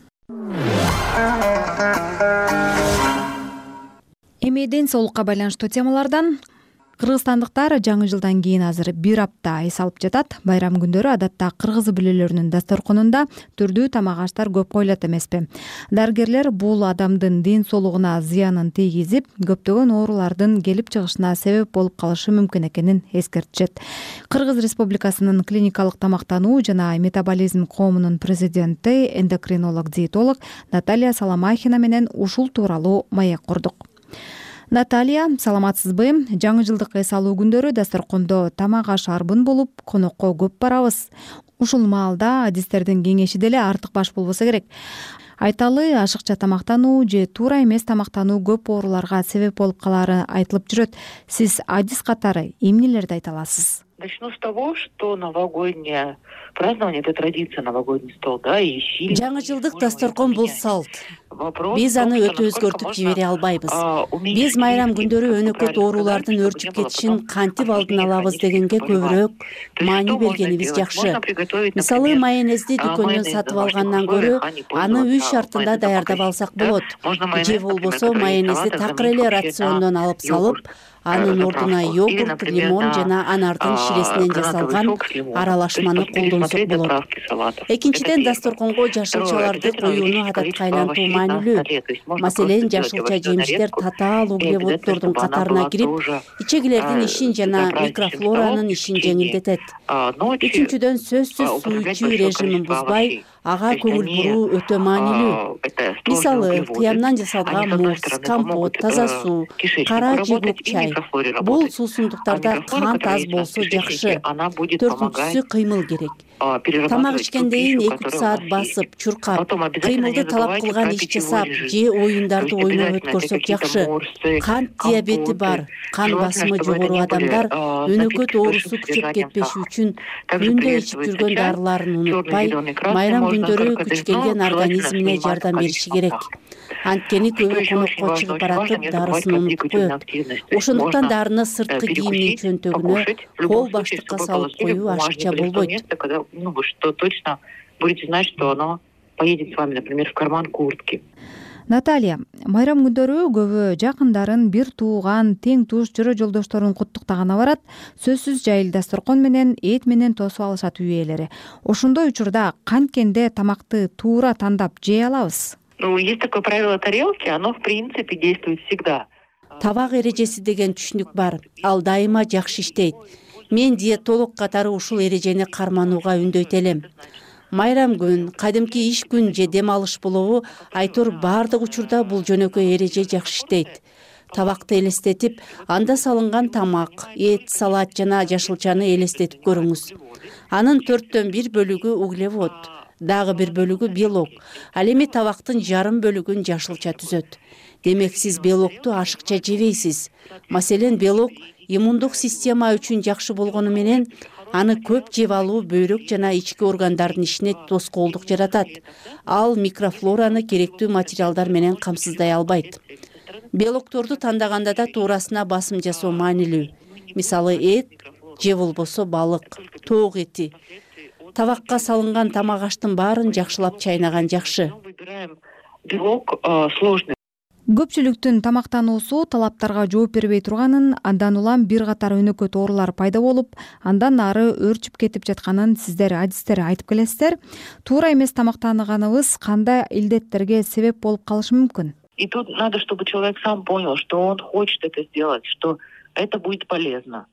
Эми ден соолукка байланыштуу темалардан кыргызстандыктар жаңы жылдан кийин азыр бир апта эс алып жатат. Байрам күндөрү адатта кыргыз бүлөлөрүнүн дасторконунда түрдүү тамак аштар көп коюлат эмеспи. Дарыгерлер бул адамдын ден соолугуна зыянын тийгизип, көптөгөн оорулардын келип чыгышына себеп болуп калышы мүмкүн экенин эскертишет. Кыргыз Республикасынын клиникалык тамактануу жана метаболизм коомунун президенти, эндокринолог диетолог Наталья Саламахина менен ушул тууралуу маек курдук. Наталья, саламатсызбы? Жаңы жылдык эс алуу күндөрү дасторкондо тамак аш арбын болуп, конокко көп барабыз. Ушул маалда адистердин кеңеши деле артык баш болбосо керек. Айталы, ашыкча тамактануу же туура эмес тамактануу көп ооруларга себеп болуп калары айтылып жүрөт. Сиз адис катары эмнелерди айта аласыз? Начну с того, что новогоднее празднование – это традиция, новогодний стол, да, и сильно... жаңы жылдык дасторкон бул салт. Биз аны өтө өзгөртүп жибере албайбыз. Биз майрам күндөрү өнөкөт оорулардын өрчүп кетишин кантип алдын алабыз дегенге көбүрөөк маани бергенибиз жакшы. Мисалы, майонезди дүкөндөн сатып алгандан көрө аны үй шартында даярдап алсак болот. Же болбосо майонезди такыр эле рациондон алып салып, анын ордуна йогурт, лимон жана анардын ширесинен жасалган аралашманы колдонсок болот. Экинчиден, дасторконго жашылчаларды коюуну адатка айлантуу маанилүү. Маселен, жашылча жемиштер татаал углеводдордун катарына кирип, ичегилердин ишин жана микрофлоранын ишин жеңилдетет. Үчүнчүдөн, сөзсүз суу ичүү режимин бузбай, ага көңүл буруу өтө маанилүү. Мисалы, кыямдан жасалган муз, компот, таза суу, кара же көк чай. Бул суусундуктарда кант аз болсо жакшы. Төртүнчүсү, кыймыл керек. Тамак ичкенден эки үч саат басып, чуркап, кыймылды талап кылган иш жасап, же оюндарды ойноп өткөрсөк жакшы. Кант диабети бар, кан басымы жогору адамдар өнөкөт оорусу күчөп кетпеши үчүн күндө ичип жүргөн дарыларын унутпай, майрам күндөрү күч келген организмине жардам бериши керек. Анткени көбү конокко чыгып баратып, дарысын унутуп коет. Ошондуктан дарыны сырткы кийимдин чөнтөгүнө, кол баштыкка салып коюу ашыкча болбойт. Ну, вы что точно будете знать, что оно поедет с вами, например, в карман куртки. Наталья, майрам күндөрү көбү жакындарын, бир тууган, тең туш, жөрө жолдошторун куттуктаганы барат. Сөзсүз жайыл дасторкон менен, эт менен тосуп алышат үй ээлери. Ошондой учурда канткенде тамакты туура тандап жей алабыз? Ну, есть такое правило тарелки, оно в принципе действует всегда. Табак эрежеси деген түшүнүк бар. Ал дайыма жакшы иштейт. Мен диетолог катары ушул эрежени карманууга үндөйт элем. Майрам күн, кадимки иш күн же дем алыш болобу, айтор баардык учурда бул жөнөкөй эреже жакшы иштейт. Табакты элестетип, анда салынган тамак, эт, салат жана жашылчаны элестетип көрүңүз. Анын төрттөн бир бөлүгү углевод, дагы бир бөлүгү белок. Ал эми табактын жарым бөлүгүн жашылча түзөт. Демек сиз белокту ашыкча жебейсиз. Маселен, белок иммундук система үчүн жакшы болгону менен аны көп жеп алуу бөйрөк жана ички органдардын ишине тоскоолдук жаратат. Ал микрофлораны керектүү материалдар менен камсыздай албайт. Белокторду тандаганда да туурасына басым жасоо маанилүү. Мисалы, эт же болбосо балык, тоок эти. Табакка салынган тамак аштын баарын жакшылап чайнаган жакшы. Белок сложный. Көпчүлүктүн тамактануусу талаптарга жооп бербей турганын, андан улам бир катар өнөкөт оорулар пайда болуп, андан ары өөрчүп кетип жатканын сиздер адистер айтып келесиздер. Туура эмес тамактанганыбыз кандай илдеттерге себеп болуп калышы мүмкүн? И тут надо, чтобы человек сам понял, что он хочет это сделать, что это будет полезно.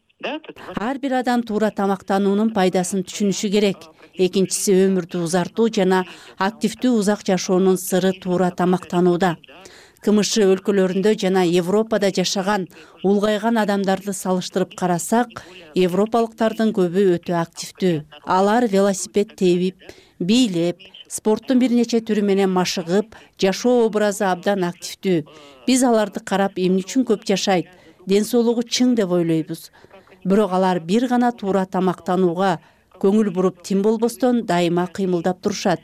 Ар бир адам туура тамактануунун пайдасын түшүнүшү керек. Экинчиси, өмүрдү узартуу жана активдүү узак жашоонун сыры туура тамактанууда. КМШ өлкөлөрүндө жана Европада жашаган, улгайган адамдарды салыштырып карасак, европалыктардын көбү өтө активдүү. Алар велосипед тебип, бийлеп, спорттун бир нече түрү менен машыгып, жашоо образы абдан активдүү. Биз аларды карап, эмне үчүн көп жашайт, ден соолугу чың деп ойлойбуз. Бирок алар бир гана туура тамактанууга көңүл буруп, тим болбостон дайыма кыймылдап турушат.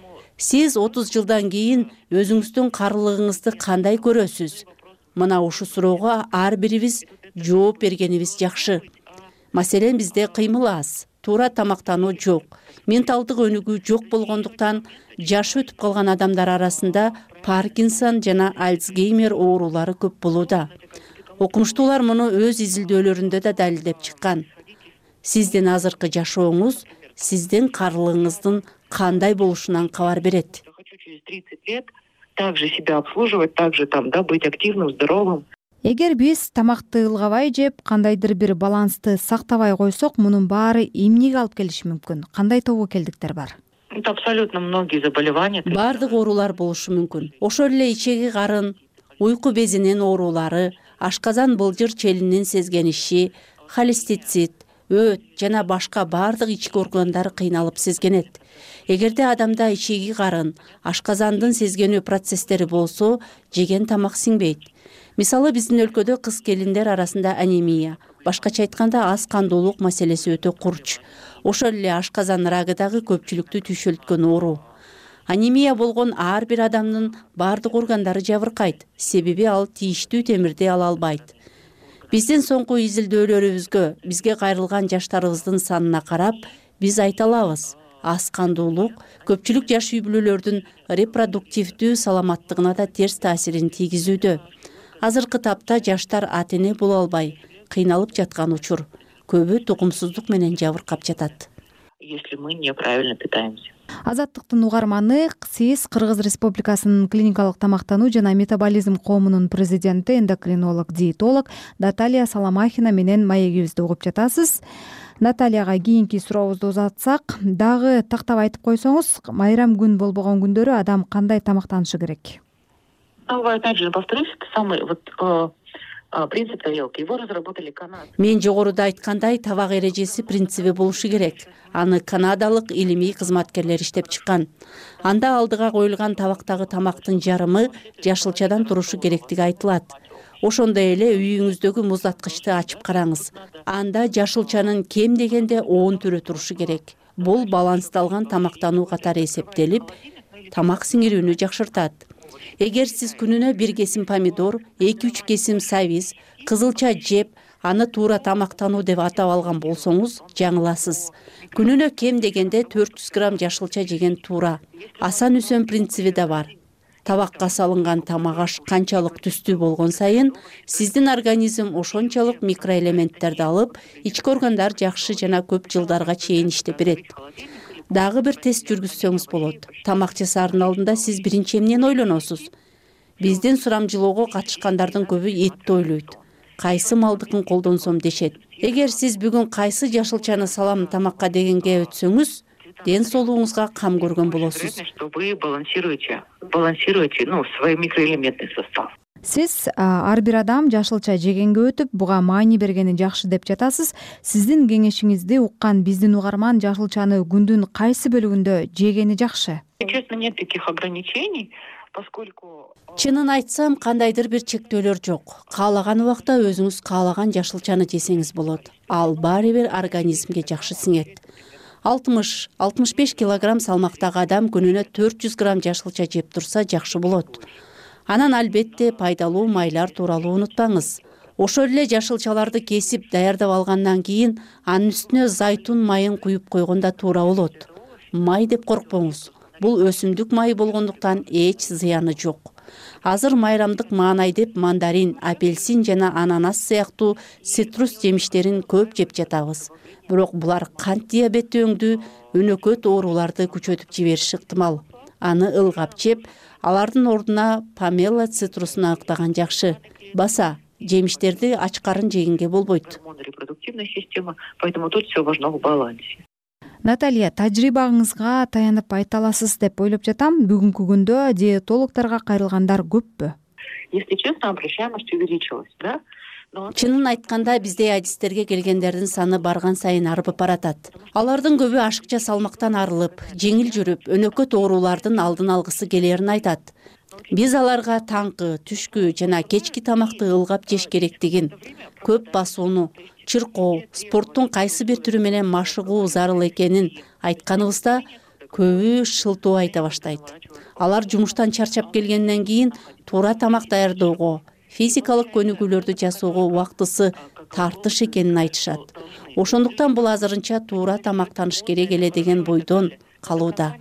Сиз отуз жылдан кийин өзүңүздүн карылыгыңызды кандай көрөсүз? Мына ушул суроого ар бирибиз жооп бергенибиз жакшы. Маселен, бизде кыймыл аз, туура тамактануу жок, менталдык өнүгүү жок болгондуктан жашы өтүп калган адамдар арасында Паркинсон жана Альцгеймер оорулары көп болууда. Окумуштуулар муну өз изилдөөлөрүндө да далилдеп чыккан. Сиздин азыркы жашооңуз сиздин карылыгыңыздын кандай болушунан кабар берет. Через тридцать лет также себя обслуживать, также там, да, быть активным, здоровым. Эгер биз тамакты ылгабай жеп, кандайдыр бир балансты сактабай койсок, мунун баары эмнеге алып келиши мүмкүн? Кандай тобокелдиктер бар? Это абсолютно многие заболевания. Бардык оорулар болушу мүмкүн. Ошол эле ичеги карын, уйку безинин оорулары, ашказан былжыр челинин сезгениши, холестицит, өт жана башка бардык ички органдары кыйналып сезгенет. Эгерде адамда ичеги карын, ашказандын сезгенүү процесстери болсо, жеген тамак сиңбейт. Мисалы биздин өлкөдө кыз келиндер арасында анемия, башкача айтканда аз кандуулук маселеси өтө курч. Ошол эле ашказан рагы дагы көпчүлүктү түйшөлткөн оору. Анемия болгон ар бир адамдын бардык органдары жабыркайт, себеби ал тийиштүү темирди ала албайт. Биздин соңку изилдөөлөрүбүзгө, бизге кайрылган жаштарыбыздын санына карап, биз айта алабыз. Аз кандуулук көпчүлүк жаш үй бүлөлөрдүн репродуктивдүү саламаттыгына да терс таасирин тийгизүүдө. Азыркы тапта жаштар ата эне боло албай, кыйналып жаткан учур. Көбү тукумсуздук менен жабыркап жатат. Если мы неправильно питаемся. Азаттыктын угарманы, сиз Кыргыз Республикасынын клиникалык тамактануу жана метаболизм коомунун президенти, эндокринолог, диетолог Наталья Саламахина менен маегибизди угуп жатасыз. Натальяга кийинки сурообузду узатсак, дагы тактап айтып койсоңуз, майрам күн болбогон күндөрү адам кандай тамактанышы керек? Опять же, повторюсь, это самый вот принцип тарелки. Его разработали канадцы. Мен жогоруда айткандай, табак эрежеси принциби болушу керек. Аны канадалык илимий кызматкерлер иштеп чыккан. Анда алдыга коюлган табактагы тамактын жарымы жашылчадан турушу керектиги айтылат. Ошондой эле үйүңүздөгү муздаткычты ачып караңыз. Анда жашылчанын кем дегенде он түрү турушу керек. Бул балансталган тамактануу катары эсептелип, тамак сиңирүүнү жакшыртат. Эгер сиз күнүнө бир кесим помидор, эки-үч кесим сабиз, кызылча жеп, аны туура тамактануу деп атап алган болсоңуз, жаңыласыз. Күнүнө кем дегенде төрт жүз грамм жашылча жеген туура. Асан Үсөн принциби да бар. Табакка салынган тамак аш канчалык түстүү болгон сайын, сиздин организм ошончалык микроэлементтерди алып, ички органдар жакшы жана көп жылдарга чейин иштеп берет. Дагы бир тест жүргүзсөңүз болот. Тамак жасаардын алдында сиз биринчи эмнени ойлоносуз? Биздин сурамжылоого катышкандардын көбү этти ойлойт. Кайсы малдыкын колдонсом дешет. Эгер сиз бүгүн кайсы жашылчаны салам тамакка дегенге өтсөңүз, ден соолугуңузга кам көргөн болосуз. Вы балансируете, балансируете, ну, свой микроэлементный состав. Сиз ар бир адам жашылча жегенге өтүп, буга маани бергени жакшы деп жатасыз. Сиздин кеңешиңизди уккан биздин угарман жашылчаны күндүн кайсы бөлүгүндө жегени жакшы? Честно, нет таких ограничений, поскольку... Чынын айтсам, кандайдыр бир чектөөлөр жок. Каалаган убакта өзүңүз каалаган жашылчаны жесеңиз болот. Ал баары бир организмге жакшы сиңет. алтымыш алтымыш беш килограмм салмактагы адам күнүнө төрт жүз грамм жашылча жеп турса жакшы болот. Анан албетте пайдалуу майлар тууралуу унутпаңыз. Ошол эле жашылчаларды кесип даярдап алгандан кийин анын үстүнө зайтун майын куюп койгондо туура болот. Май деп коркпоңуз. Бул өсүмдүк майы болгондуктан эч зыяны жок. Азыр майрамдык маанай деп мандарин, апельсин жана ананас сыяктуу цитрус жемиштерин көп жеп жатабыз. Бирок булар кант диабети өңдүү өнөкөт ооруларды күчөтүп жибериши ыктымал. Аны ылгап жеп, алардын ордуна помело цитрусун актаган жакшы. Баса, жемиштерди ач карын жегенге болбойт. Репродуктивная система, поэтому тут все важно в балансе. Наталья, тажрыйбаңызга таянып айта аласыз деп ойлоп жатам. Бүгүнкү күндө диетологторго кайрылгандар көппү? Если честно, обращаемость увеличилась, да? Чынын айтканда биздей адистерге келгендердин саны барган сайын арбып баратат. Алардын көбү ашыкча салмактан арылып, жеңил жүрүп, өнөкөт оорулардын алдын алгысы келерин айтат. Биз аларга таңкы, түшкү жана кечки тамакты ылгап жеш керектигин, көп басууну, чыркоо, спорттун кайсы бир түрү менен машыгуу зарыл экенин айтканыбызда көбү шылтоо айта баштайт. Алар жумуштан чарчап келгенден кийин туура тамак даярдоого, физикалык көнүгүүлөрдү жасоого убактысы тартыш экенин айтышат. Ошондуктан бул азырынча туура тамактаныш керек эле деген бойдон калууда.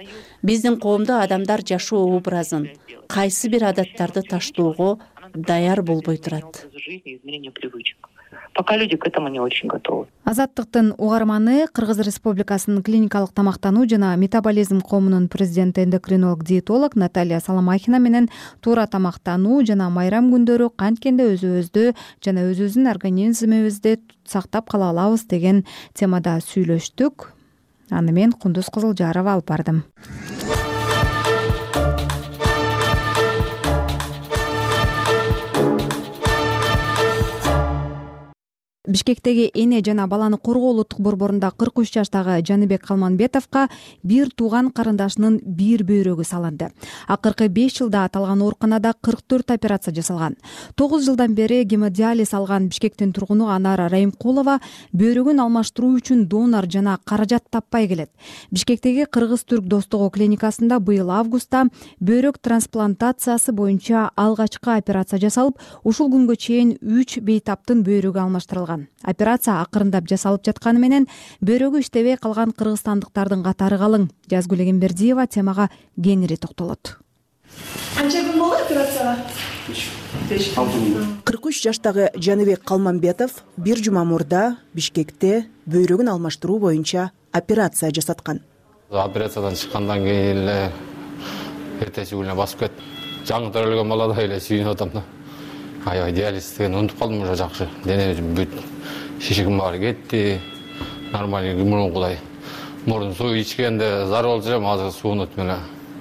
Биздин коомдо адамдар жашоо образын, кайсы бир адаттарды таштоого даяр болбой турат. Пока люди к этому не очень готовы. Азаттыктын угарманы, Кыргыз Республикасынын клиникалык тамактануу жана метаболизм коомунун президенти, эндокринолог, диетолог Наталья Саламахина менен туура тамактануу жана майрам күндөрү канткенде өзүбүздү жана өзүбүздүн организмибизди сактап кала алабыз деген темада сүйлөштүк. Аны мен Кундуз Кызылжарова алып бардым. Бишкектеги эне жана баланы коргоо улуттук борборунда кырк үч жаштагы Жаныбек Калманбетовго бир тууган карындашынын бир бөйрөгү салынды. Акыркы беш жылда аталган ооруканада кырк төрт операция жасалган. тогуз жылдан бери гемодиализ алган Бишкектин тургуну Анара Райымкулова бөйрөгүн алмаштыруу үчүн донор жана каражат таппай келет. Бишкектеги Кыргыз-Түрк достугу клиникасында быйыл августта бөйрөк трансплантациясы боюнча алгачкы операция жасалып, ушул күнгө чейин үч бейтаптын бөйрөгү алмаштырылган. Операция акырындап жасалып жатканы менен бөйрөгү иштебей калган кыргызстандыктардын катары калың. Жазгүл Эгембердиева темага кеңири токтолот. Канча күн болду операцияга? кырк үч жаштагы Жаныбек Калманбетов бир жума мурда Бишкекте бөйрөгүн алмаштыруу боюнча операция жасаткан. Операциядан чыккандан кийин эле эртеси күнү басып кетти. Жаңы төрөлгөн баладай эле сүйүнүп атам да. Аябай диализден унутуп калдым уже жакшы. Денем бүт шишигим баары кетти. Нормальный мурункудай. Мурун суу ичкенде зар болчу элем, азыр суунут эле.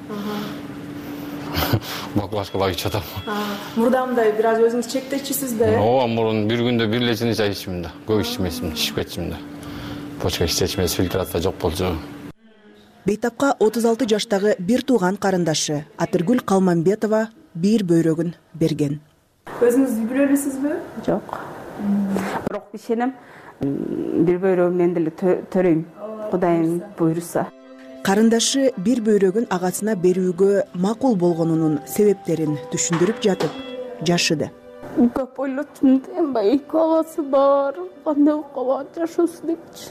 Баклажкалап ичип атам. Мурдамдай бир аз өзүңүз чектечисиз да? Ооба, мурун бир күндө бир лечени чай иччимин да. Көп ичмесим, ичип кетчимин да. Почка ичечмес, фильтрация жок болчу. Бейтапка отуз алты жаштагы бир тууган карындашы Атыргүл Калманбетова бир бөйрөгүн берген. Өзүңүз үй бүлө элесизби? Жок. Бирок ишенем, бир бөйрөгүмдөн деле төрөйм. Кудайым буйруса. Карындашы бир бөйрөгүн агасына берүүгө макул болгонунун себептерин түшүндүрүп жатып, жашыды. Көп ойлоттум, эмбай эки агасы бар, кандай калат жашоосу депчи.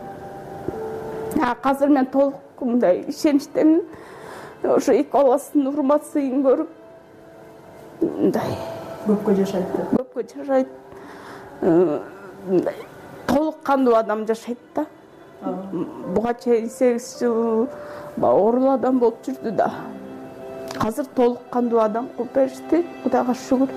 Азыр мен толук мындай ишеничтемин. Ошо эки баласынын урматсын көрүп, мындай көпкө жашайт. Көпкө жашайт. Толук кандуу адам жашайт да. Буга чейин сегиз жыл оорулуу адам болуп жүрдү да. Азыр толук кандуу адам кылып беришти. Кудайга шүгүр.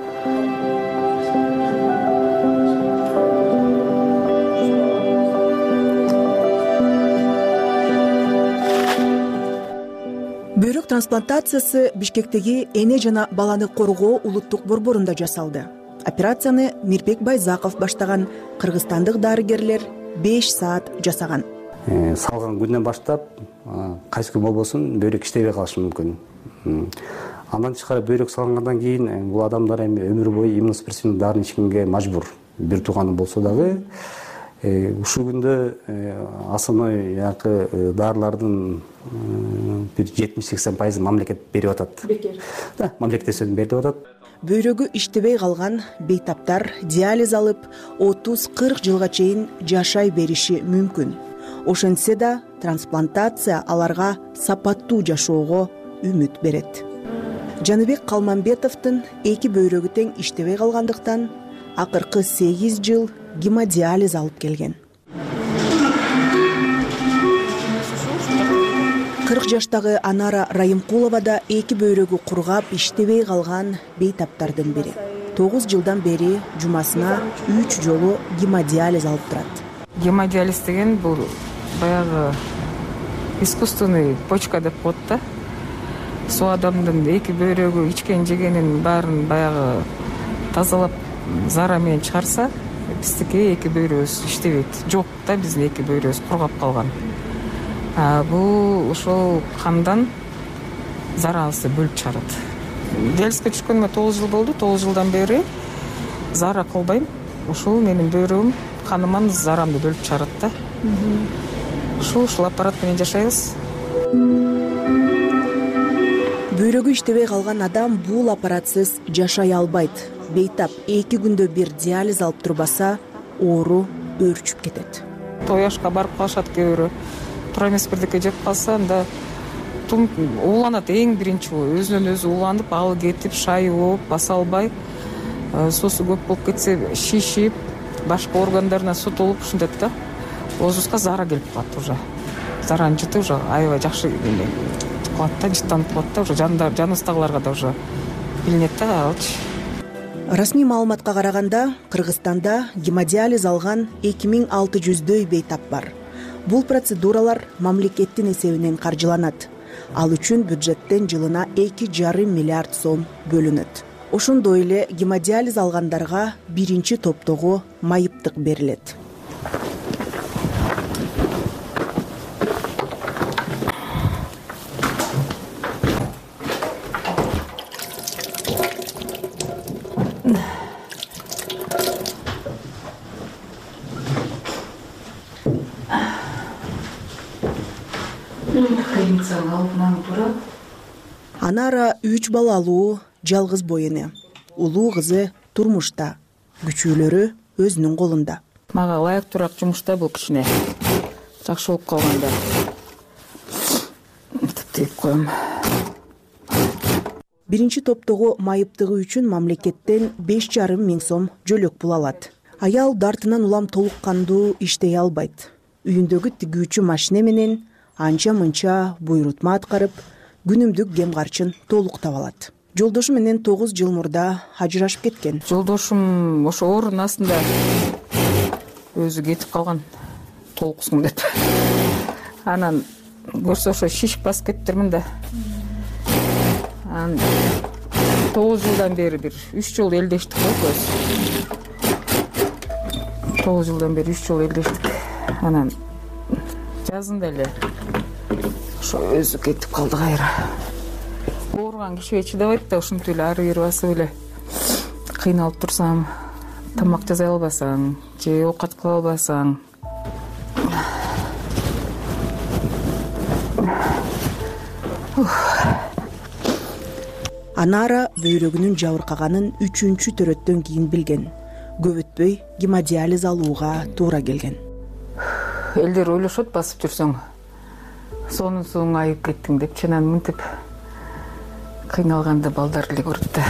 Бөйрөк трансплантациясы Бишкектеги эне жана баланы коргоо улуттук борборунда жасалды. Операцияны Мирбек Байзаков баштаган кыргызстандык дарыгерлер беш саат жасаган. Салган күндөн баштап кайсы күн болбосун бөйрөк иштебей калышы мүмкүн. Андан тышкары бөйрөк салынгандан кийин бул адамдар эми өмүр бою иммуносупрессивный дарын ичкенге мажбур. Бир тууганы болсо дагы ушул күндө основной якы дарылардын бир жетимиш сексен пайызы мамлекет берип атат. Да, мамлекет эсебинен берип атат. Бөйрөгү иштебей калган бейтаптар диализ алып отуз кырк жылга чейин жашай бериши мүмкүн. Ошентсе да трансплантация аларга сапаттуу жашоого үмүт берет. Жаныбек Калманбетовдун эки бөйрөгү тең иштебей калгандыктан акыркы сегиз жыл гемодиализ алып келген. кырк жаштагы Анара Райымкулова да эки бөйрөгү кургап иштебей калган бейтаптардын бири. тогуз жылдан бери жумасына үч жолу гемодиализ алып турат. Гемодиализ деген бул баягы искусственный почка деп коет да. Суу адамдын эки бөйрөгү ичкен жегенин баарын баягы тазалап зара менен чыгарса, биздики эки бөйрөбүз иштебейт. Жок да, биздин эки бөйрөбүз кургап калган. Бул ошол кандан зарабызды бөлүп чыгарат. Диализге түшкөнүмө тогуз жыл болду. тогуз жылдан бери зара кылбайм. Ушул менин бөйрөгүм каныман зарамды бөлүп чыгарат да. Ушул ушул аппарат менен жашайбыз. Бөйрөгү иштебей калган адам бул аппаратсыз жашай албайт. Бейтап эки күндө бир диализ алып турбаса, оору өөрчүп кетет. Тояшка барып калышат кээ бирөө. Тура эмес бирдеке жеп калса, анда ууланат эң биринчи өзүнөн өзү ууланып, ал кетип, шайып, баса албай, суусу көп болуп кетсе, шишип, башка органдарына сутулуп ушинтет да. Оозубузга зара келип калат уже. Заранын жыты уже аябай жакшы кылат да, жыттанып калат да, уже жаныбыздагыларга да уже билинет да алчы. Расмий маалыматка караганда, Кыргызстанда гемодиализ алган эки миң алты жүздөй бейтап бар. Бул процедуралар мамлекеттин эсебинен каржыланат. Ал үчүн бюджеттен жылына эки жарым миллиард сом бөлүнөт. ошондой эле гемодиализ алгандарга биринчи топтогу майыптык берилет. Анара үч балалуу, жалгыз бой эне. Улуу кызы турмушта, күчүүлөрү өзүнүн колунда. Мага ылайык турак жумушта бул кичине жакшы болуп калганда тип коем. Биринчи топтогу майыптыгы үчүн мамлекеттен беш жарым миң сом жөлөк пул алат. Аял дартынан улам толук кандуу иштей албайт. Үйүндөгү тигүүчү машина менен анча мынча буйрутма аткарып, күнүмдүк кем карчын толуктап алат. Жолдошу менен тогуз жыл мурда ажырашып кеткен. Жолдошум ошо оорунун астында өзү кетип калган, толуксуң деп. Анан көрсө ошо шишип басып кетиптирмин да. Анан тогуз жылдан бери бир үч жолу элдештик көз. тогуз жылдан бери үч жолу элдештик. Анан жазында эле ошо өзү кетип калды кайра. Ооруган кишиге чыдабайт да, ушинтип эле ары бери басып эле кыйналып турсам, тамак жасай албасаң, же оокат кыла албасаң. Анара бөйрөгүнүн жабыркаганын үчүнчү төрөттөн кийин билген. Көп өтпөй гемодиализ алууга туура келген. Элдер ойлошот, басып жүрсөң сонун соң айып кеттиң деп, чынан мынтип кыйналганда балдар эле көрөт да.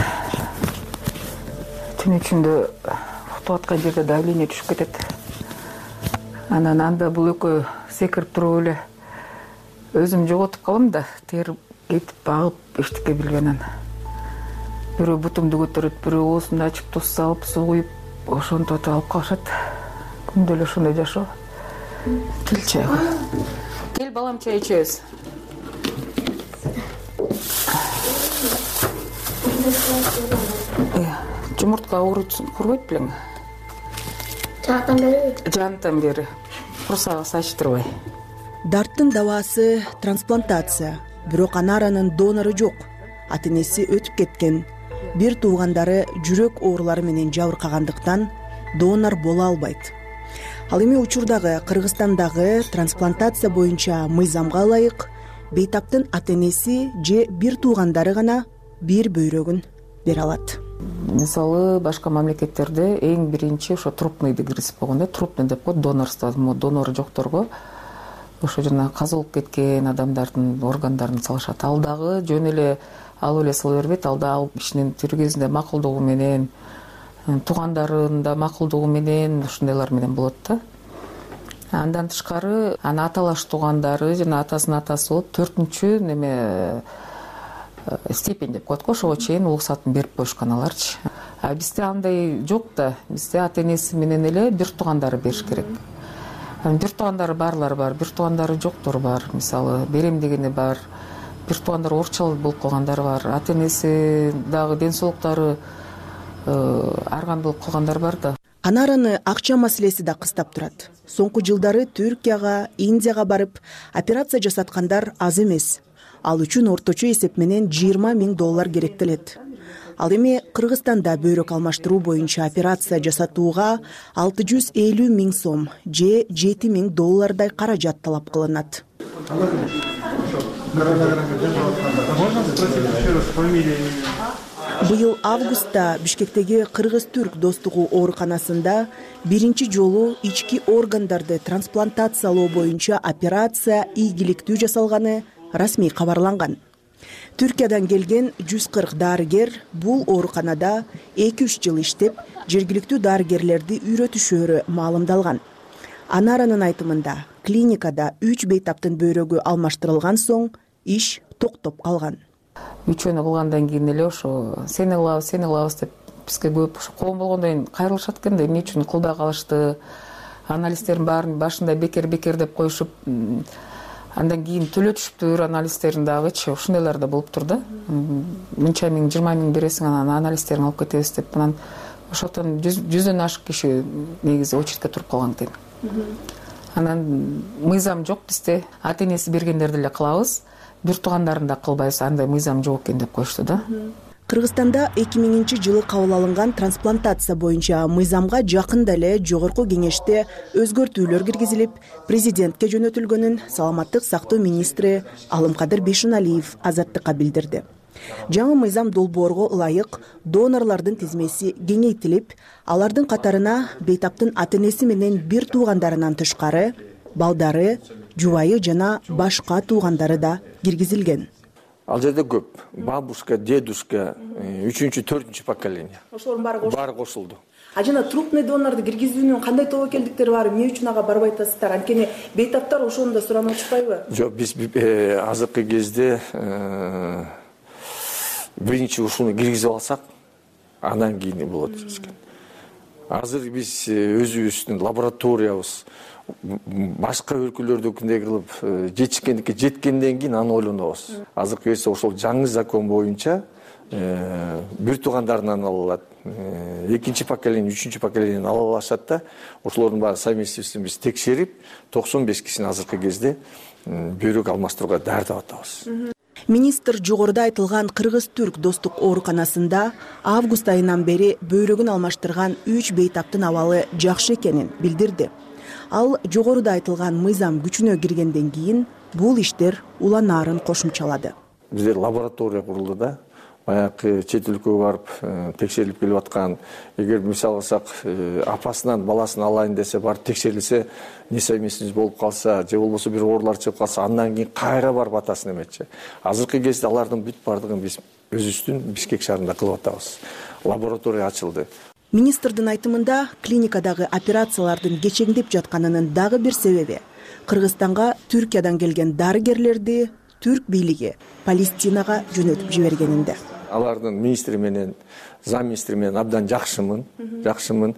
Түн ичинде уктап аткан жерде давление түшүп кетет. Анан анда бул экөө секирип туруп эле өзүм жоготуп калам да, терип кетип багып эчтеке билбенен. Бирөө бутумду көтөрөт, бирөө оозумду ачып туз салып, суу куюп, ошентип алып калышат. Күндө эле ошондой жашоо. Кел чайга. Кел балам, чай ичебиз. Жумуртка курбайт белең? Жактан бери? Жантан бери. Курсагы сачтырбай. Дарттын дабаасы трансплантация. Бирок Анаранын донору жок. Ата-энеси өтүп кеткен. Бир туугандары жүрөк оорулары менен жабыркагандыктан донор боло албайт. Ал эми учурдагы Кыргызстандагы трансплантация боюнча мыйзамга ылайык бейтаптын ата-энеси же бир туугандары гана бир бөйрөгүн бере алат. Мисалы, башка мамлекеттерде эң биринчи ошо трупный принцип болгон да, трупный деп коет, донорство, донору жокторго ошо жана каза болуп кеткен адамдардын органдарын салышат. Ал дагы жөн эле алып эле сала бербейт, ал да ал кишинин тирүү кезинде макулдугу менен, туугандарында макулдугу менен, ушундайлар менен болот да. Андан тышкары, аны аталаш туугандары жана атасынын атасы болуп, төртүнчү неме степень деп коет го, ошого чейин уруксатын берип коюшкан аларчы. А бизде андай жок да, бизде ата-энеси менен эле бир туугандары бериш керек. Бир туугандары барлар бар, бир туугандары жоктор бар. Мисалы, берем дегени бар, бир туугандары оорчал болуп калгандар бар, ата-энеси дагы ден соолуктары арган болуп калгандар бар да. Анараны акча маселеси да кыстап турат. Соңку жылдары Түркияга, Индияга барып, операция жасаткандар аз эмес. Ал үчүн орточо эсеп менен жыйырма миң доллар керектелет. Ал эми Кыргызстанда бөйрөк алмаштыруу боюнча операция жасатууга алты жүз элүү миң сом же жети миң доллардай каражат талап кылынат. Быйыл августта Бишкектеги Кыргыз-Түрк достугу ооруканасында биринчи жолу ички органдарды трансплантациялоо боюнча операция ийгиликтүү жасалганы расмий кабарланган. Түркиядан келген жүз кырк дарыгер бул ооруканада эки үч жыл иштеп, жергиликтүү дарыгерлерди үйрөтүшөрү маалымдалган. Анаранын айтымында, клиникада үч бейтаптын бөйрөгү алмаштырылган соң иш токтоп калган. Үчөөнү кылгандан кийин эле ошо сени кылабыз, сени кылабыз деп бизге көп коом болгондон кийин кайрылышат экен да, эмне үчүн кылбай калышты, анализдердин баарын башында бекер-бекер деп коюшуп, Андан кийин төлө түшүптөр анализтерин дагычы ушундайлар да болуп тур да. Мынча миң, жыйырма миң бересиң, анан анализтерин алып кетебиз деп, анан ошондон жүздөн ашык киши негизи очередке туруп калган экен. Анан мыйзам жок бизде, ата энеси бергендерди эле кылабыз, бир туугандарын да кылбайбыз, андай мыйзам жок экен деп коюшту да. Кыргызстанда эки миңинчи жылы кабыл алынган трансплантация боюнча мыйзамга жакында эле жогорку кеңеште өзгөртүүлөр киргизилип, президентке жөнөтүлгөнүн саламаттык сактоо министри Алымкадыр Бейшеналиев Азаттыкка билдирди. Жаңы мыйзам долбоорго ылайык донорлордун тизмеси кеңейтилип, алардын катарына бейтаптын ата энеси менен бир туугандарынан тышкары балдары, жубайы жана башка туугандары да киргизилген. Ал жерде көп. Бабушка, дедушка, үчүнчү, төртүнчү поколение. Ошолордун баары кошулду. Баары кошулду. А жана трупный донорду киргизүүнүн кандай тобокелдиктери бар, эмне үчүн ага барбай атасыздар? Анткени бейтаптар ошону да суранып атышпайбы? Жок, биз азыркы кезде биринчи ушуну киргизип алсак, андан кийин болот. Азыр биз өзүбүздүн лабораториябыз башка өлкөлөрдүкүндөй кылып жетишкендикке жеткенден кийин аны ойлонобуз. Азыркы кезде ошол жаңы закон боюнча бир туугандарынан ала алат, экинчи поколение, үчүнчү поколениеден ала алышат да, ошолордун баары совместительствосун биз текшерип, токсон беш кишини азыркы кезде бөйрөк алмаштырууга даярдап атабыз. Министр жогоруда айтылган Кыргыз-Түрк достук ооруканасында август айынан бери бөйрөгүн алмаштырган үч бейтаптын абалы жакшы экенин билдирди. Ал жогоруда айтылган мыйзам күчүнө киргенден кийин бул иштер уланаарын кошумчалады. Бизде лаборатория курулду да. Баягы чет өлкөгө барып текшерилип келип аткан, эгер мисал алсак апасынан баласын алайын десе, барып текшерилсе, несовместимость болуп калса, же болбосо бир оорулар чыгып калса, андан кийин кайра барып атасын эметчи. Азыркы кезде алардын бүт бардыгын биз өзүбүздүн Бишкек шаарында кылып атабыз. Лаборатория ачылды. Министрдин айтымында клиникадагы операциялардын кечеңдеп жатканынын дагы бир себеби Кыргызстанга Түркиядан келген дарыгерлерди түрк бийлиги Палестинага жөнөтүп жибергенинде. Алардын министри менен, зам министри менен абдан жакшымын, жакшымын.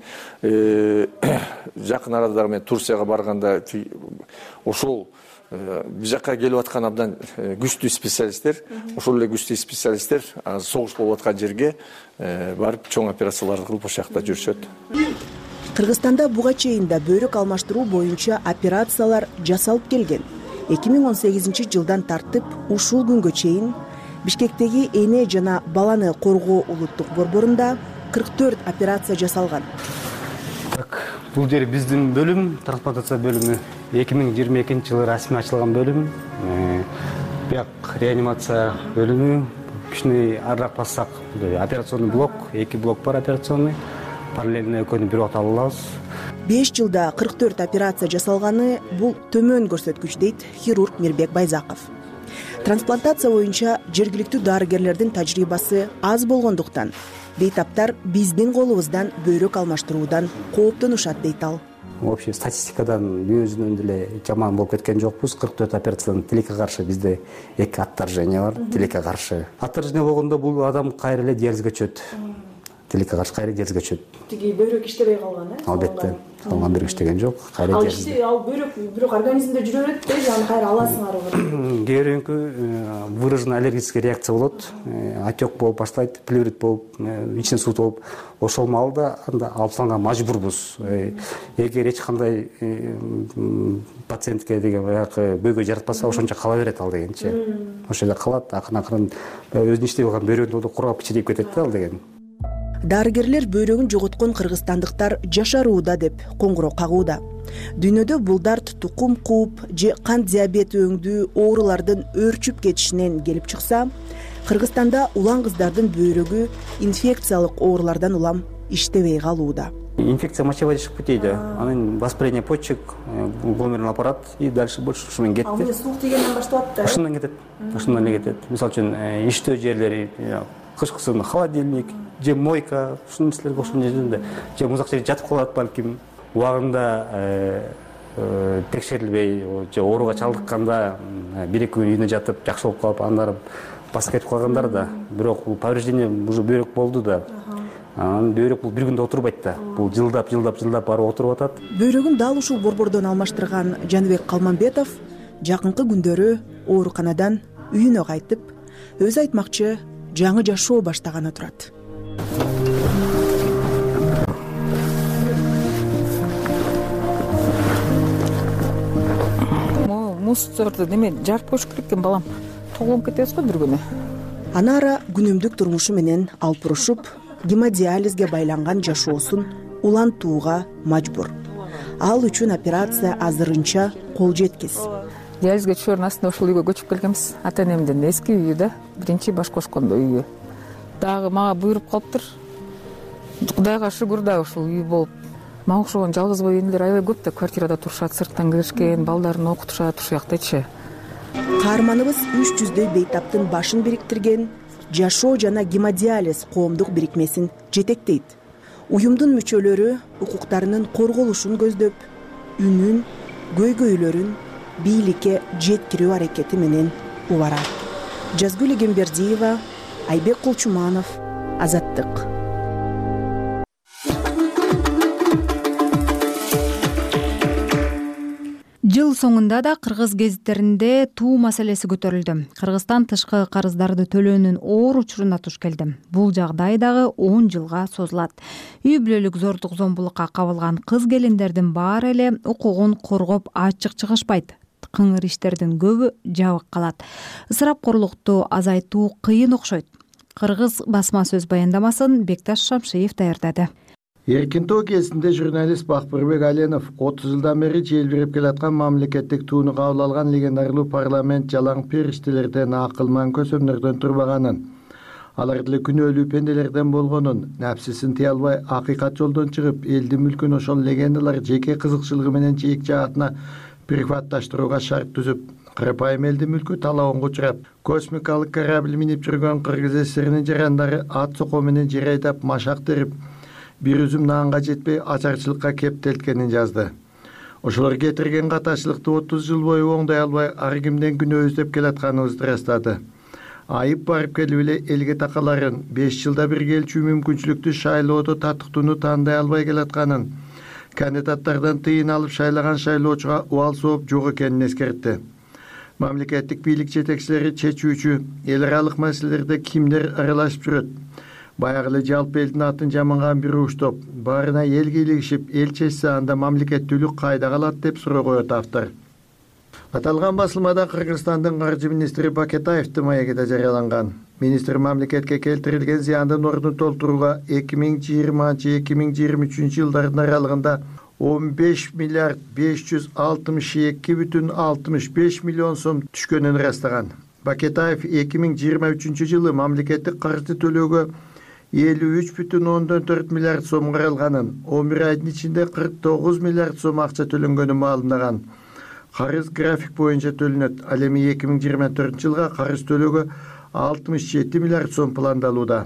Жакын арада мен Турцияга барганда ошол биз жакка келип аткан абдан күчтүү специалисттер, ошол эле күчтүү специалисттер согуш болуп аткан жерге барып чоң операцияларды кылып ошол жакта жүрүшөт. Кыргызстанда буга чейин да бөйрөк алмаштыруу боюнча операциялар жасалып келген. эки миң он сегизинчи жылдан тартып ушул күнгө чейин Бишкектеги эне жана баланы коргоо улуттук борборунда кырк төрт операция жасалган. Так, бул жер биздин бөлүм, трансплантация бөлүмү эки миң жыйырма экинчи жылы расмий ачылган бөлүм. Бияк реанимация бөлүмү, кичине арыраак бассак, операционный блок, эки блок бар операционный, параллельно экөөнү бир убакта ала алабыз. беш жылда кырк төрт операция жасалганы бул төмөн көрсөткүч дейт хирург Мирбек Байзаков. Трансплантация боюнча жергиликтүү дарыгерлердин тажрыйбасы аз болгондуктан бейтаптар биздин колубуздан бөйрөк алмаштыруудан кооптонушат дейт ал. Вообще статистикадан дүйнө жүзүнөн деле жаман болуп кеткен жокпуз. кырк төрт операциядан тилекке каршы бизде эки отторжение бар, тилекке каршы. Отторжение болгондо бул адам кайра эле диализге түшөт. Тилекке каршы кайра диализге түшөт. Тиги бөйрөк иштебей калган, э? Албетте. Салган бөйрөк иштеген жок, кайра диализ. Ал ал бөйрөк бирок организмде жүрө берет да, жана кайра аласыңар. Кээ бирөөнкү выраженный аллергический реакция болот. Отек болуп баштайт, плеврит болуп, ичинен суу болуп, ошол маалда анда алып салганга мажбурбуз. Эгер эч кандай пациентке деген баягы бөйгө жаратпаса, ошончо кала берет ал дегенчи. Ошол жерде калат, акырын-акырын өзүнүн иштеп калган бөйрөгүн курап чирейип кетет да ал деген. Дарыгерлер бөйрөгүн жоготкон кыргызстандыктар жашарууда деп коңгуроо кагууда. Дүйнөдө бул дарт тукум кууп же кант диабети өңдүү оорулардын өөрчүп кетишинен келип чыкса, Кыргызстанда улан кыздардын бөйрөгү инфекциялык оорулардан улам иштебей калууда. Инфекция мочеводящих путей, да. Анан воспаление почек, гломерулярный аппарат и дальше больше ушунан кетти. А бул суук тигенден башталат да. Ушундан кетет. Ушундан эле кетет. Мисалы үчүн иштөө жерлери, кышкысын холодильник, же мойка, ушул нерселерге ошол жерде же музак жерге жатып калат балким. Убагында текшерилбей, же ооруга чалдыкканда бир-эки күн үйүнө жатып, жакшы болуп калып, андары басып кетип калгандар да. Бирок бул повреждение уже бөйрөк болду да. Анан бөйрөк бул бир күндө отурбайт да. Бул жылдап, жылдап, жылдап барып отуруп атат. Бөйрөгүн дал ушул борбордон алмаштырган Жаныбек Калманбетов жакынкы күндөрү ооруканадан үйүнө кайтып, өзү айтмакчы жаңы жашоо баштаганы турат. Мусорду неме жарып коюш керек экен, балам. Тоголуп кетебиз го бир күнү. Анара күнүмдүк турмушу менен алпурушуп, гемодиализге байланган жашоосун улантууга мажбур. Ал үчүн операция азырынча кол жеткис. Диализге түшөрүн астында ошол үйгө көчүп келгенбиз. Ата энемдин эски үйү да, биринчи баш кошкондо үйү. Дагы мага буйруп калыптыр. Кудайга шүгүр да ушул үй болуп. Мага окшогон жалгыз бой энелер аябай көп да квартирада турушат, сырттан киришкен, балдарын окутушат ушул жактачы. Каарманыбыз үч жүздөй бейтаптын башын бириктирген жашоо жана гемодиализ коомдук бирикмесин жетектейт. Уюмдун мүчөлөрү укуктарынын корголушун көздөп, үнүн, көйгөйлөрүн бийликке жеткирүү аракети менен убарат. Жазгүл Эгембердиева, Айбек Кулчуманов, Азаттык. Жыл соңунда да кыргыз гезиттеринде туу маселеси көтөрүлдү. Кыргызстан тышкы карыздарды төлөөнүн оор учуруна туш келди. Бул жагдай дагы он жылга созулат. Үй бүлөлүк зордук зомбулукка кабылган кыз келиндердин баары эле укугун коргоп ачык чыгышпайт. Кыңыр иштердин көбү жабык калат. Ысырапкорлукту азайтуу кыйын окшойт. Кыргыз басма сөз баяндамасын Бекташ Шамшиев даярдады. Эркинтоо кезинде журналист Бакбырбек Аленов отуз жылдан бери желбирип келаткан мамлекеттик тууну кабыл алган легендарлуу парламент жалаң периштелерден, акылман көсөмдөрдөн турбаганын, алар деле күнөөлүү пенделерден болгонун, напсисин тыя албай акыйкат жолдон чыгып, элдин мүлкүн ошол легендалар жеке кызыкчылыгы менен жээк жаатына приватташтырууга шарт түзүп, карапайым элдин мүлкү талоонго учурап, космикалык корабль минип жүргөн Кыргыз ССРинин жарандары ат соко менен жер айдап машак терип, бир үзүм наанга жетпей ачарчылыкка кептелткенин жазды. Ошолор кетирген катачылыкты отуз жыл бою оңдой албай ар кимден күнөө издеп келатканыбызды ырастады. Айып барып келип эле элге такаларын, беш жылда бир келчү мүмкүнчүлүктү шайлоодо татыктууну тандай албай келатканын, кандидаттардан тыйын алып шайлаган шайлоочуга убал сооп жок экенин эскертти. Мамлекеттик бийлик жетекчилери чечүүчү эл аралык маселелерде кимдер аралашып жүрөт? Баягы эле жалпы элдин атын жаманган бир уш топ баарына эл кийлигишип, эл чечсе анда мамлекеттүүлүк кайда калат деп суроо коет автор. Аталган басылмада Кыргызстандын каржы министри Бакетаевдин маеги да жарыяланган. Министр мамлекетке келтирилген зыяндын ордун толтурууга эки миң жыйырманчы эки миң жыйырма үчүнчү жылдардын аралыгында он беш миллиард беш жүз алтымыш эки бүтүн алтымыш беш миллион сом түшкөнүн ырастаган. Бакетаев эки миң жыйырма үчүнчү жылы мамлекеттик каржы төлөөгө элүү үч бүтүн ондон төрт миллиард сом каралганын, он бир айдын ичинде кырк тогуз миллиард сом акча төлөнгөнүн маалымдаган. Карыз график боюнча төлөнөт. Ал эми эки миң жыйырма төртүнчү жылга карыз төлөөгө алтымыш жети миллиард сом пландалууда.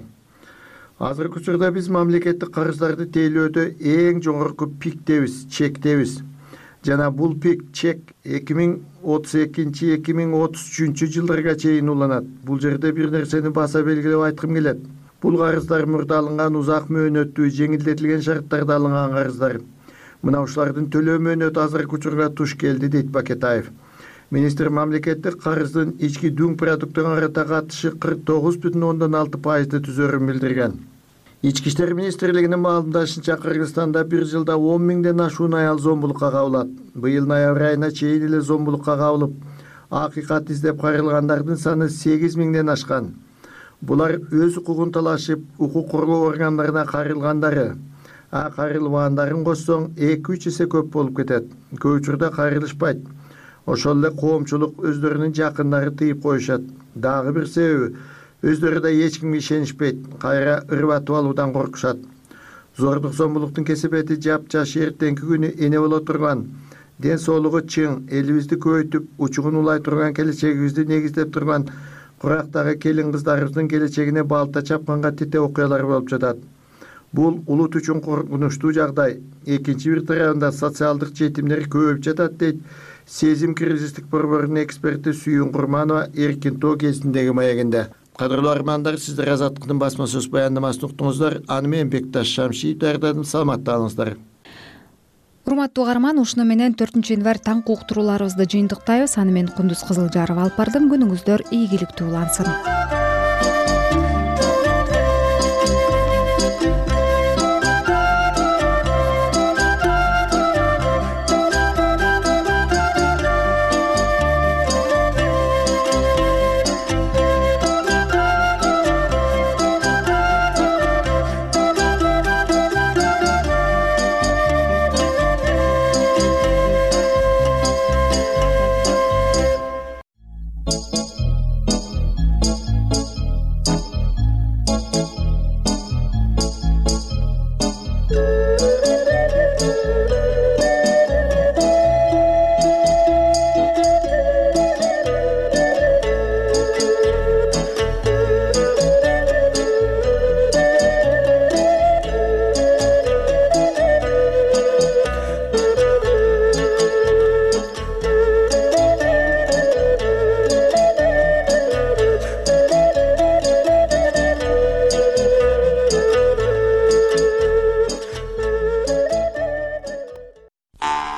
Азыркы учурда биз мамлекеттик карыздарды тейлөөдө эң жогорку пиктебиз, чектебиз. Жана бул пик чек эки миң отуз экинчи эки миң отуз үчүнчү жылдарга чейин уланат. Бул жерде бир нерсени баса белгилеп айткым келет. Бул карыздар мурда алынган узак мөөнөттүү, жеңилдетилген шарттарда алынган карыздар. Мына ушулардын төлөө мөөнөтү азыркы учурга туш келди, дейт Бакетаев. Министр мамлекеттик карыздын ички дүң продуктуна карата катышы кырк тогуз бүтүн ондон алты пайызды түзөрүн билдирген. Ички иштер министрлигинин маалымдашынча Кыргызстанда бир жылда он миңден ашуун аял зомбулукка кабылат. Быйыл ноябрь айына чейин эле зомбулукка кабылып, акыйкат издеп кайрылгандардын саны сегиз миңден ашкан. Булар өз укугун талашып, укук коргоо органдарына кайрылгандары, а кайрылбагандарын кошсоң эки үч эсе көп болуп кетет. Көп учурда кайрылышпайт. Ошол эле коомчулук өздөрүнүн жакындары тыйып коюшат. Дагы бир себеби өздөрү да эч кимге ишенишпейт, кайра ырбатып алуудан коркушат. Зордук зомбулуктун кесепети жапжаш эртеңки күнү эне боло турган, ден соолугу чың, элибизди көбөйтүп, учугун улай турган келечегибизди негиздеп турган курактагы келин кыздарыбыздын келечегине балта чапканга тете окуялар болуп жатат. Бул улут үчүн коркунучтуу жагдай. Экинчи бир тарабында социалдык жетимдер көбөйүп жатат, дейт Сезим кризистик борборунун эксперти Сүйүн Курманова Эркинтоо кезиндеги маегинде. Кадырлуу армандар, сиздер Азаттыктын басма сөз баяндамасын уктуңуздар. Аны менен Бекташ Шамшиев даярдадым. Саламатта болуңуздар. урматтуу угарман, ушуну менен төртүнчү январь таңкы уктурууларыбызды жыйынтыктайбыз. Аны мен Кундуз Кызылжарова алып бардым. Күнүңүздөр ийгиликтүү улансын.